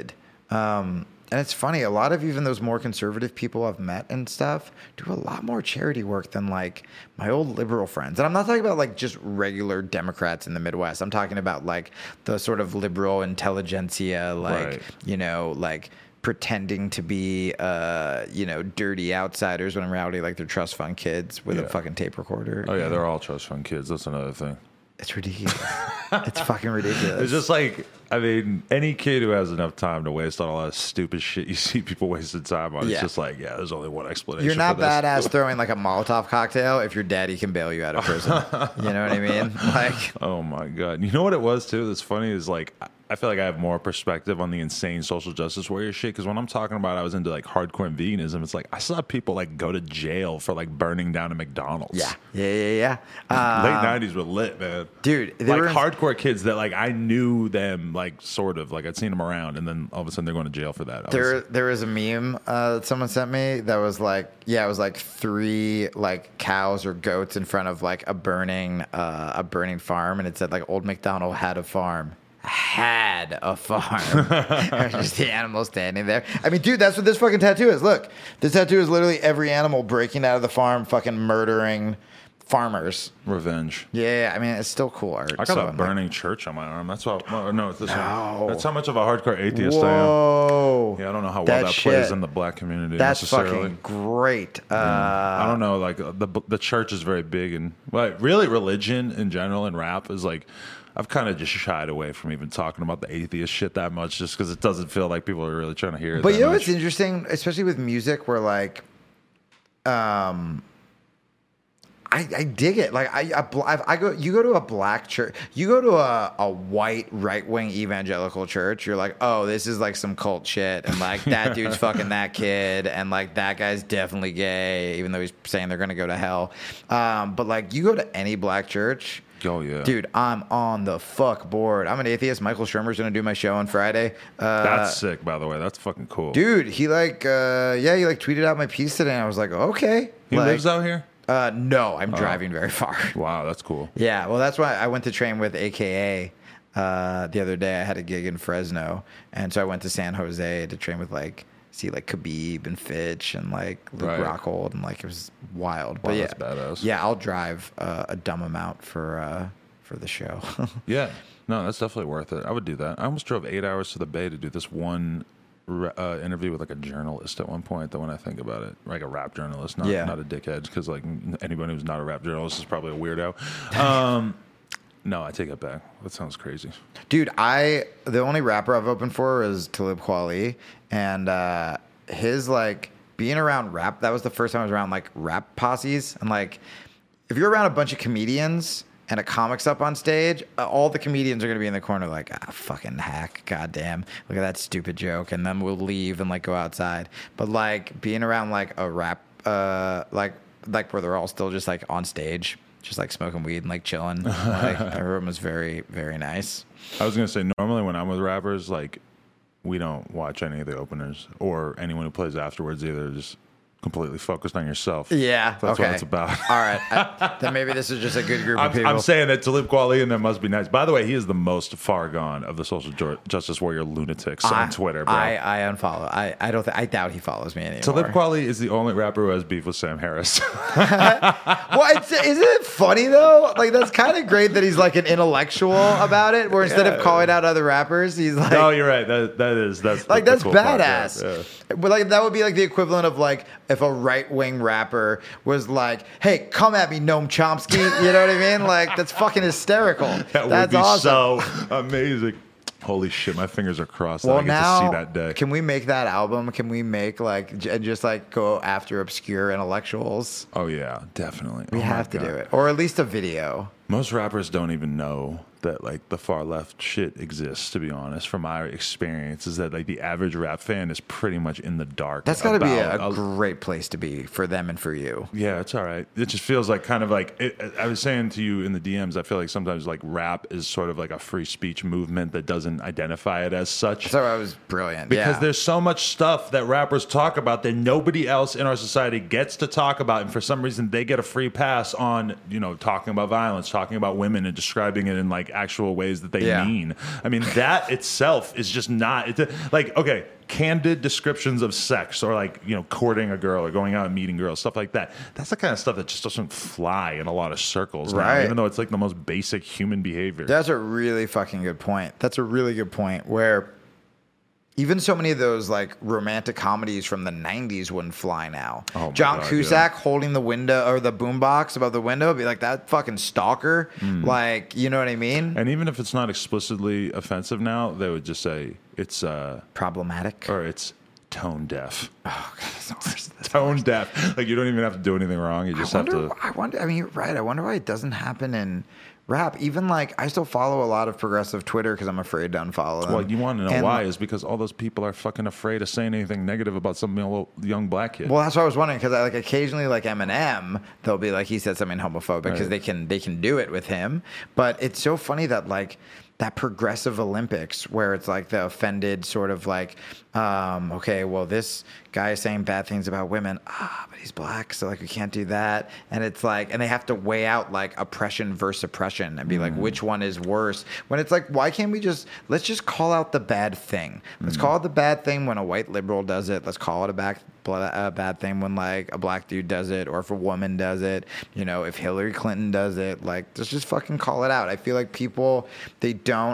And it's funny, a lot of even those more conservative people I've met and stuff do a lot more charity work than like my old liberal friends. And I'm not talking about like just regular Democrats in the Midwest. I'm talking about like the sort of liberal intelligentsia, like, Right. you know, like pretending to be, you know, dirty outsiders when in reality, like they're trust fund kids with a Yeah. fucking tape recorder. Oh yeah, they're all trust fund kids. That's another thing. It's ridiculous. It's fucking ridiculous. It's just like, I mean, any kid who has enough time to waste on a lot of stupid shit you see people wasting time on, it's Yeah. just like, yeah, there's only one explanation. You're not for this. badass throwing like a Molotov cocktail if your daddy can bail you out of prison. You know what I mean? Like, Oh my god! You know what it was too? That's funny is like I feel like I have more perspective on the insane social justice warrior shit because when I'm talking about I was into like hardcore veganism, it's like I saw people like go to jail for like burning down a McDonald's. yeah. Late Late '90s were lit, man. Dude, they Like were hardcore kids that like I knew them like sort of like I'd seen them around, and then all of a sudden they're going to jail for that. There was a meme that someone sent me that was like, yeah, it was like 3 like cows or goats in front of like a burning farm, and it said like Old MacDonald had a farm. Had a farm. There's just the animal standing there. I mean, dude, that's what this fucking tattoo is. Look, this tattoo is literally every animal breaking out of the farm, fucking murdering farmers. Revenge. Yeah, I mean, it's still cool art. I got so a I'm burning church on my arm. That's why. Oh, no, it's this No. one. That's how much of a hardcore atheist like, I am. whoa. Yeah, I don't know how well That that shit. plays in the black community That's necessarily. fucking great. I don't know. Like the church is very big, and like really religion in general and rap is like I've kind of just shied away from even talking about the atheist shit that much, just because it doesn't feel like people are really trying to hear it. But that you know much. what's interesting, especially with music, where like, I dig it. Like I go, you go to a black church, you go to a white right wing evangelical church. You're like, oh, this is like some cult shit, and like that dude's fucking that kid, and like that guy's definitely gay, even though he's saying they're gonna go to hell. But like you go to any black church. Oh, yeah. Dude, I'm on the fuck board. I'm an atheist. Michael Shermer's gonna do my show on Friday. That's sick, by the way. That's fucking cool. Dude, he like, he like tweeted out my piece today, and I was like, okay. He like, lives out here? No, I'm driving very far. Wow, that's cool. Yeah, well, that's why I went to train with AKA the other day. I had a gig in Fresno, and so I went to San Jose to train with like Khabib and Fitch and like Luke Right. Rockhold, and like it was wild. Wow, But yeah, that's badass. yeah, I'll drive a dumb amount for the show. Yeah. No, that's definitely worth it. I would do that. I almost drove 8 hours to the Bay to do this one interview with like a journalist at one point. Though when I think about it, like a rap journalist, not Yeah. not a dickhead, because like anybody who's not a rap journalist is probably a weirdo. No, I take it back. That sounds crazy. Dude, the only rapper I've opened for is Talib Kweli, and his like being around rap. That was the first time I was around like rap posses, and like if you're around a bunch of comedians and a comic's up on stage, all the comedians are gonna be in the corner like, fucking hack, goddamn, look at that stupid joke, and then we'll leave and like go outside. But like being around like a rap, like where they're all still just like on stage, just like smoking weed and like chilling. Like everyone was very, very nice. I was gonna say normally when I'm with rappers, like we don't watch any of the openers or anyone who plays afterwards either. Just completely focused on yourself. Yeah, That's okay. what it's about. All right, then maybe this is just a good group of people. I'm saying that Talib Kweli and them must be nice. By the way, he is the most far gone of the social justice warrior lunatics on Twitter, bro. I unfollow. I doubt he follows me anymore. Talib Kweli is the only rapper who has beef with Sam Harris. Well, isn't it funny though? Like that's kind of great that he's like an intellectual about it, where instead of calling out other rappers, he's like, No, you're right. That's like the that's cool part, badass. yeah. But like that would be like the equivalent of like if a right wing rapper was like, "Hey, come at me, Noam Chomsky." You know what I mean? Like that's fucking hysterical. That would That's be awesome. so amazing. Holy shit, my fingers are crossed. Well, that I get now to see that day. can we make that album? Can we make like and just like go after obscure intellectuals? Oh yeah, definitely. We have to do it, or at least a video. Most rappers don't even know that like the far left shit exists, to be honest. From my experience, is that like the average rap fan is pretty much in the dark. That's got to be about a great place to be for them and for you. Yeah, it's all right. It just feels like kind of like I was saying to you in the DMs. I feel like sometimes like rap is sort of like a free speech movement that doesn't identify it as such. So I was brilliant Because yeah. there's so much stuff that rappers talk about that nobody else in our society gets to talk about, and for some reason they get a free pass on, talking about violence, talking about women, and describing it in like like actual ways that they Yeah. mean. I mean, that itself is just not like, okay, candid descriptions of sex or like, you know, courting a girl or going out and meeting girls, stuff like that. That's the kind of stuff that just doesn't fly in a lot of circles now, Right. even though it's like the most basic human behavior. That's a really fucking good point. That's a really good point where even so many of those like romantic comedies from the 90s wouldn't fly now. Oh my John God, Cusack yeah. holding the window or the boombox above the window, be like, that fucking stalker. Like, you know what I mean? And even if it's not explicitly offensive now, they would just say it's Problematic. or it's tone deaf. Oh, God, that's the worst. That's Tone deaf. Like you don't even have to do anything wrong. You just have to. I wonder. I mean, you're right. I wonder why it doesn't happen in rap. Even like, I still follow a lot of progressive Twitter because I'm afraid to unfollow them. Well, you want to know And- why? Is because all those people are fucking afraid of saying anything negative about some young black kid. Well, that's what I was wondering because I like occasionally like Eminem, they'll be like he said something homophobic because Right. they can do it with him. But it's so funny that like that progressive Olympics where it's like the offended sort of like, okay, well this guy is saying bad things about women, but he's black, so like we can't do that. And it's like, and they have to weigh out like oppression versus oppression and be like, which one is worse? When it's like, why can't we let's just call out the bad thing. Let's call it the bad thing when a white liberal does it. Let's call it a bad thing when like a black dude does it, or if a woman does it. You know, if Hillary Clinton does it, like let's just fucking call it out. I feel like people they don't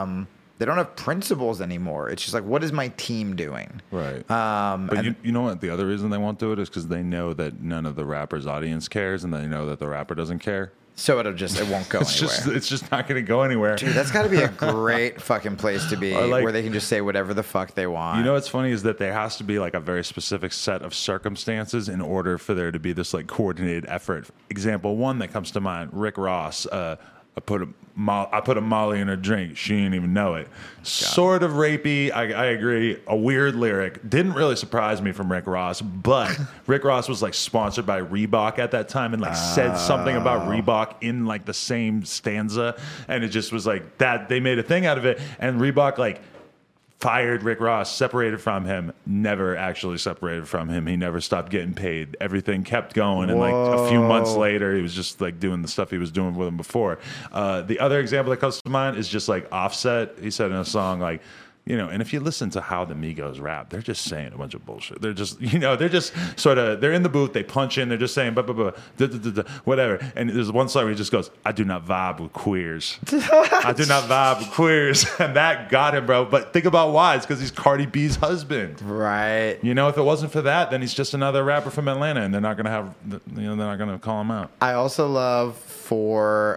have principles anymore. It's just like, what is my team doing? Right. But you know what? The other reason they won't do it is because they know that none of the rapper's audience cares, and they know that the rapper doesn't care. So it won't go anywhere. It's just not going to go anywhere. Dude, that's got to be a great fucking place to be, Or like- where they can just say whatever the fuck they want. You know what's funny is that there has to be like a very specific set of circumstances in order for there to be this like coordinated effort. Example one that comes to mind: Rick Ross. I put a Molly in her drink. She didn't even know it. Sort of rapey. I agree. A weird lyric. Didn't really surprise me from Rick Ross, but Rick Ross was like sponsored by Reebok at that time and like said something about Reebok in like the same stanza, and it just was like that. They made a thing out of it, and Reebok like fired Rick Ross, separated from him, never actually separated from him. He never stopped getting paid. Everything kept going. And like a few months later, he was just like doing the stuff he was doing with him before. The other example that comes to mind is just like Offset. He said in a song like, you know, and if you listen to how the Migos rap, they're just saying a bunch of bullshit. They're just, you know, they're just sort of, they're in the booth, they punch in, they're just saying, whatever. And there's one song where he just goes, I do not vibe with queers. I do not vibe with queers. And that got him, bro. But think about why. It's because he's Cardi B's husband. Right. You know, if it wasn't for that, then he's just another rapper from Atlanta, and they're not going to have, you know, they're not going to call him out. I also love for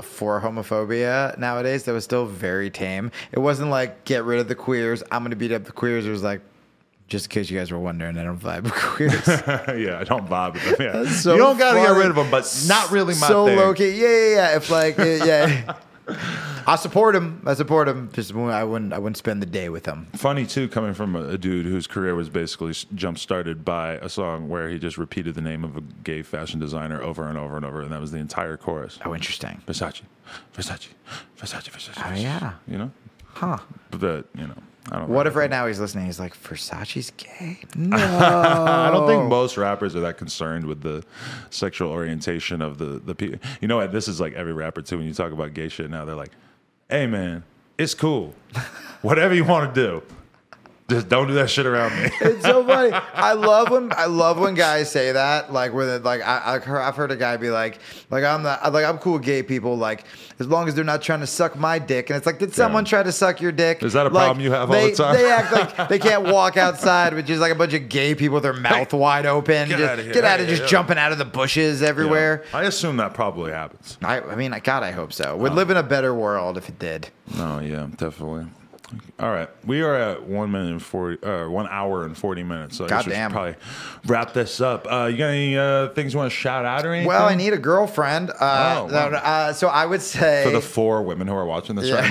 homophobia nowadays. That was still very tame. It wasn't like get rid of the queers. I'm going to beat up the queers. It was like, just in case you guys were wondering, I don't vibe with queers. Yeah, I don't vibe with them. Yeah. That's so you don't got to get funny. rid of them, but not really my so thing. low key. Yeah. If like, yeah. I support him. Just I wouldn't spend the day with him. Funny too, coming from a dude whose career was basically jump started by a song where he just repeated the name of a gay fashion designer over and over and over, and that was the entire chorus. Oh, interesting. Versace. Oh yeah. You know, Huh. but you know, I don't. What know. if right now he's listening? He's like, Versace's gay? No. I don't think most rappers are that concerned with the sexual orientation of the people. You know what? This is like every rapper too. When you talk about gay shit now, they're like, "Hey man, it's cool. Whatever you want to do, just don't do that shit around me." It's so funny. I love when guys say that. Like where like I've heard a guy be like I'm cool with gay people. Like as long as they're not trying to suck my dick. And it's like, did someone try to suck your dick? Is that a Like, problem you have all the time? They act like they can't walk outside with just like a bunch of gay people with their mouth wide open. Get Just- outta here. Get out of Yeah, just yeah. jumping out of the bushes everywhere. I assume that probably happens. I mean, God, I hope so. We'd live in a better world if it did. Oh yeah, definitely. All right, we are at 1 hour and 40 minutes. So I guess we should Goddamn. probably wrap this up. You got any things you want to shout out or anything? Well, I need a girlfriend. wow. So I would say for the 4 women who are watching this right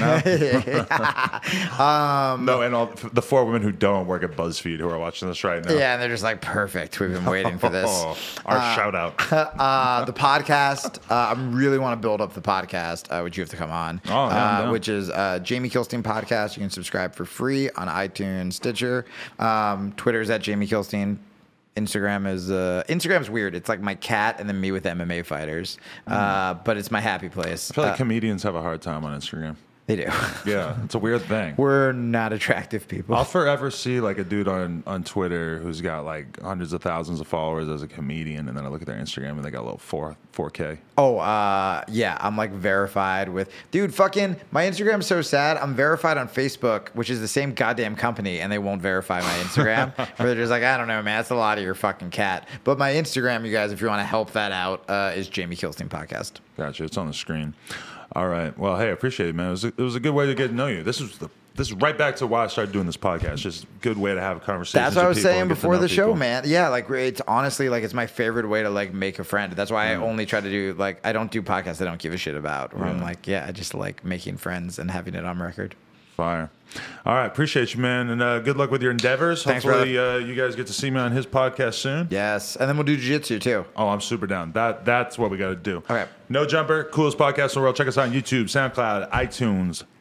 now. No, and all the 4 women who don't work at BuzzFeed who are watching this right now. Yeah, and they're just like, perfect. We've been waiting for this. Our shout out. The podcast. I really want to build up the podcast, which you have to come on. Oh, yeah, yeah. Which is Jamie Kilstein Podcast. You can subscribe for free on iTunes, Stitcher. Twitter is at Jamie Kilstein. Instagram's weird. It's like my cat and then me with MMA fighters. But it's my happy place. I feel like comedians have a hard time on Instagram. They do. Yeah, it's a weird thing. We're not attractive people. I'll forever see like a dude on Twitter who's got like hundreds of thousands of followers as a comedian, and then I look at their Instagram and they got a little 4K. Oh, yeah, I'm like verified with, dude, fucking, my Instagram's so sad. I'm verified on Facebook, which is the same goddamn company, and they won't verify my Instagram. Where they're just like, I don't know, man, that's a lot of your fucking cat. But my Instagram, you guys, if you want to help that out, is Jamie Kilstein Podcast. Gotcha. It's on the screen. All right. Well, hey, I appreciate it, man. It was a good way to get to know you. This is right back to why I started doing this podcast. Just a good way to have conversations. That's what I was with people saying and get to before know the show, people. man. Yeah, like it's honestly like it's my favorite way to like make a friend. That's why I only try to do like I don't do podcasts I don't give a shit about. Where I'm like, I just like making friends and having it on record. Fire. All right. Appreciate you, man. And good luck with your endeavors. Thanks, Hopefully you guys get to see me on his podcast soon. Yes, and then we'll do jiu-jitsu too. Oh, I'm super down. That's what we got to do. Okay. No Jumper, coolest podcast in the world. Check us out on YouTube, SoundCloud, iTunes,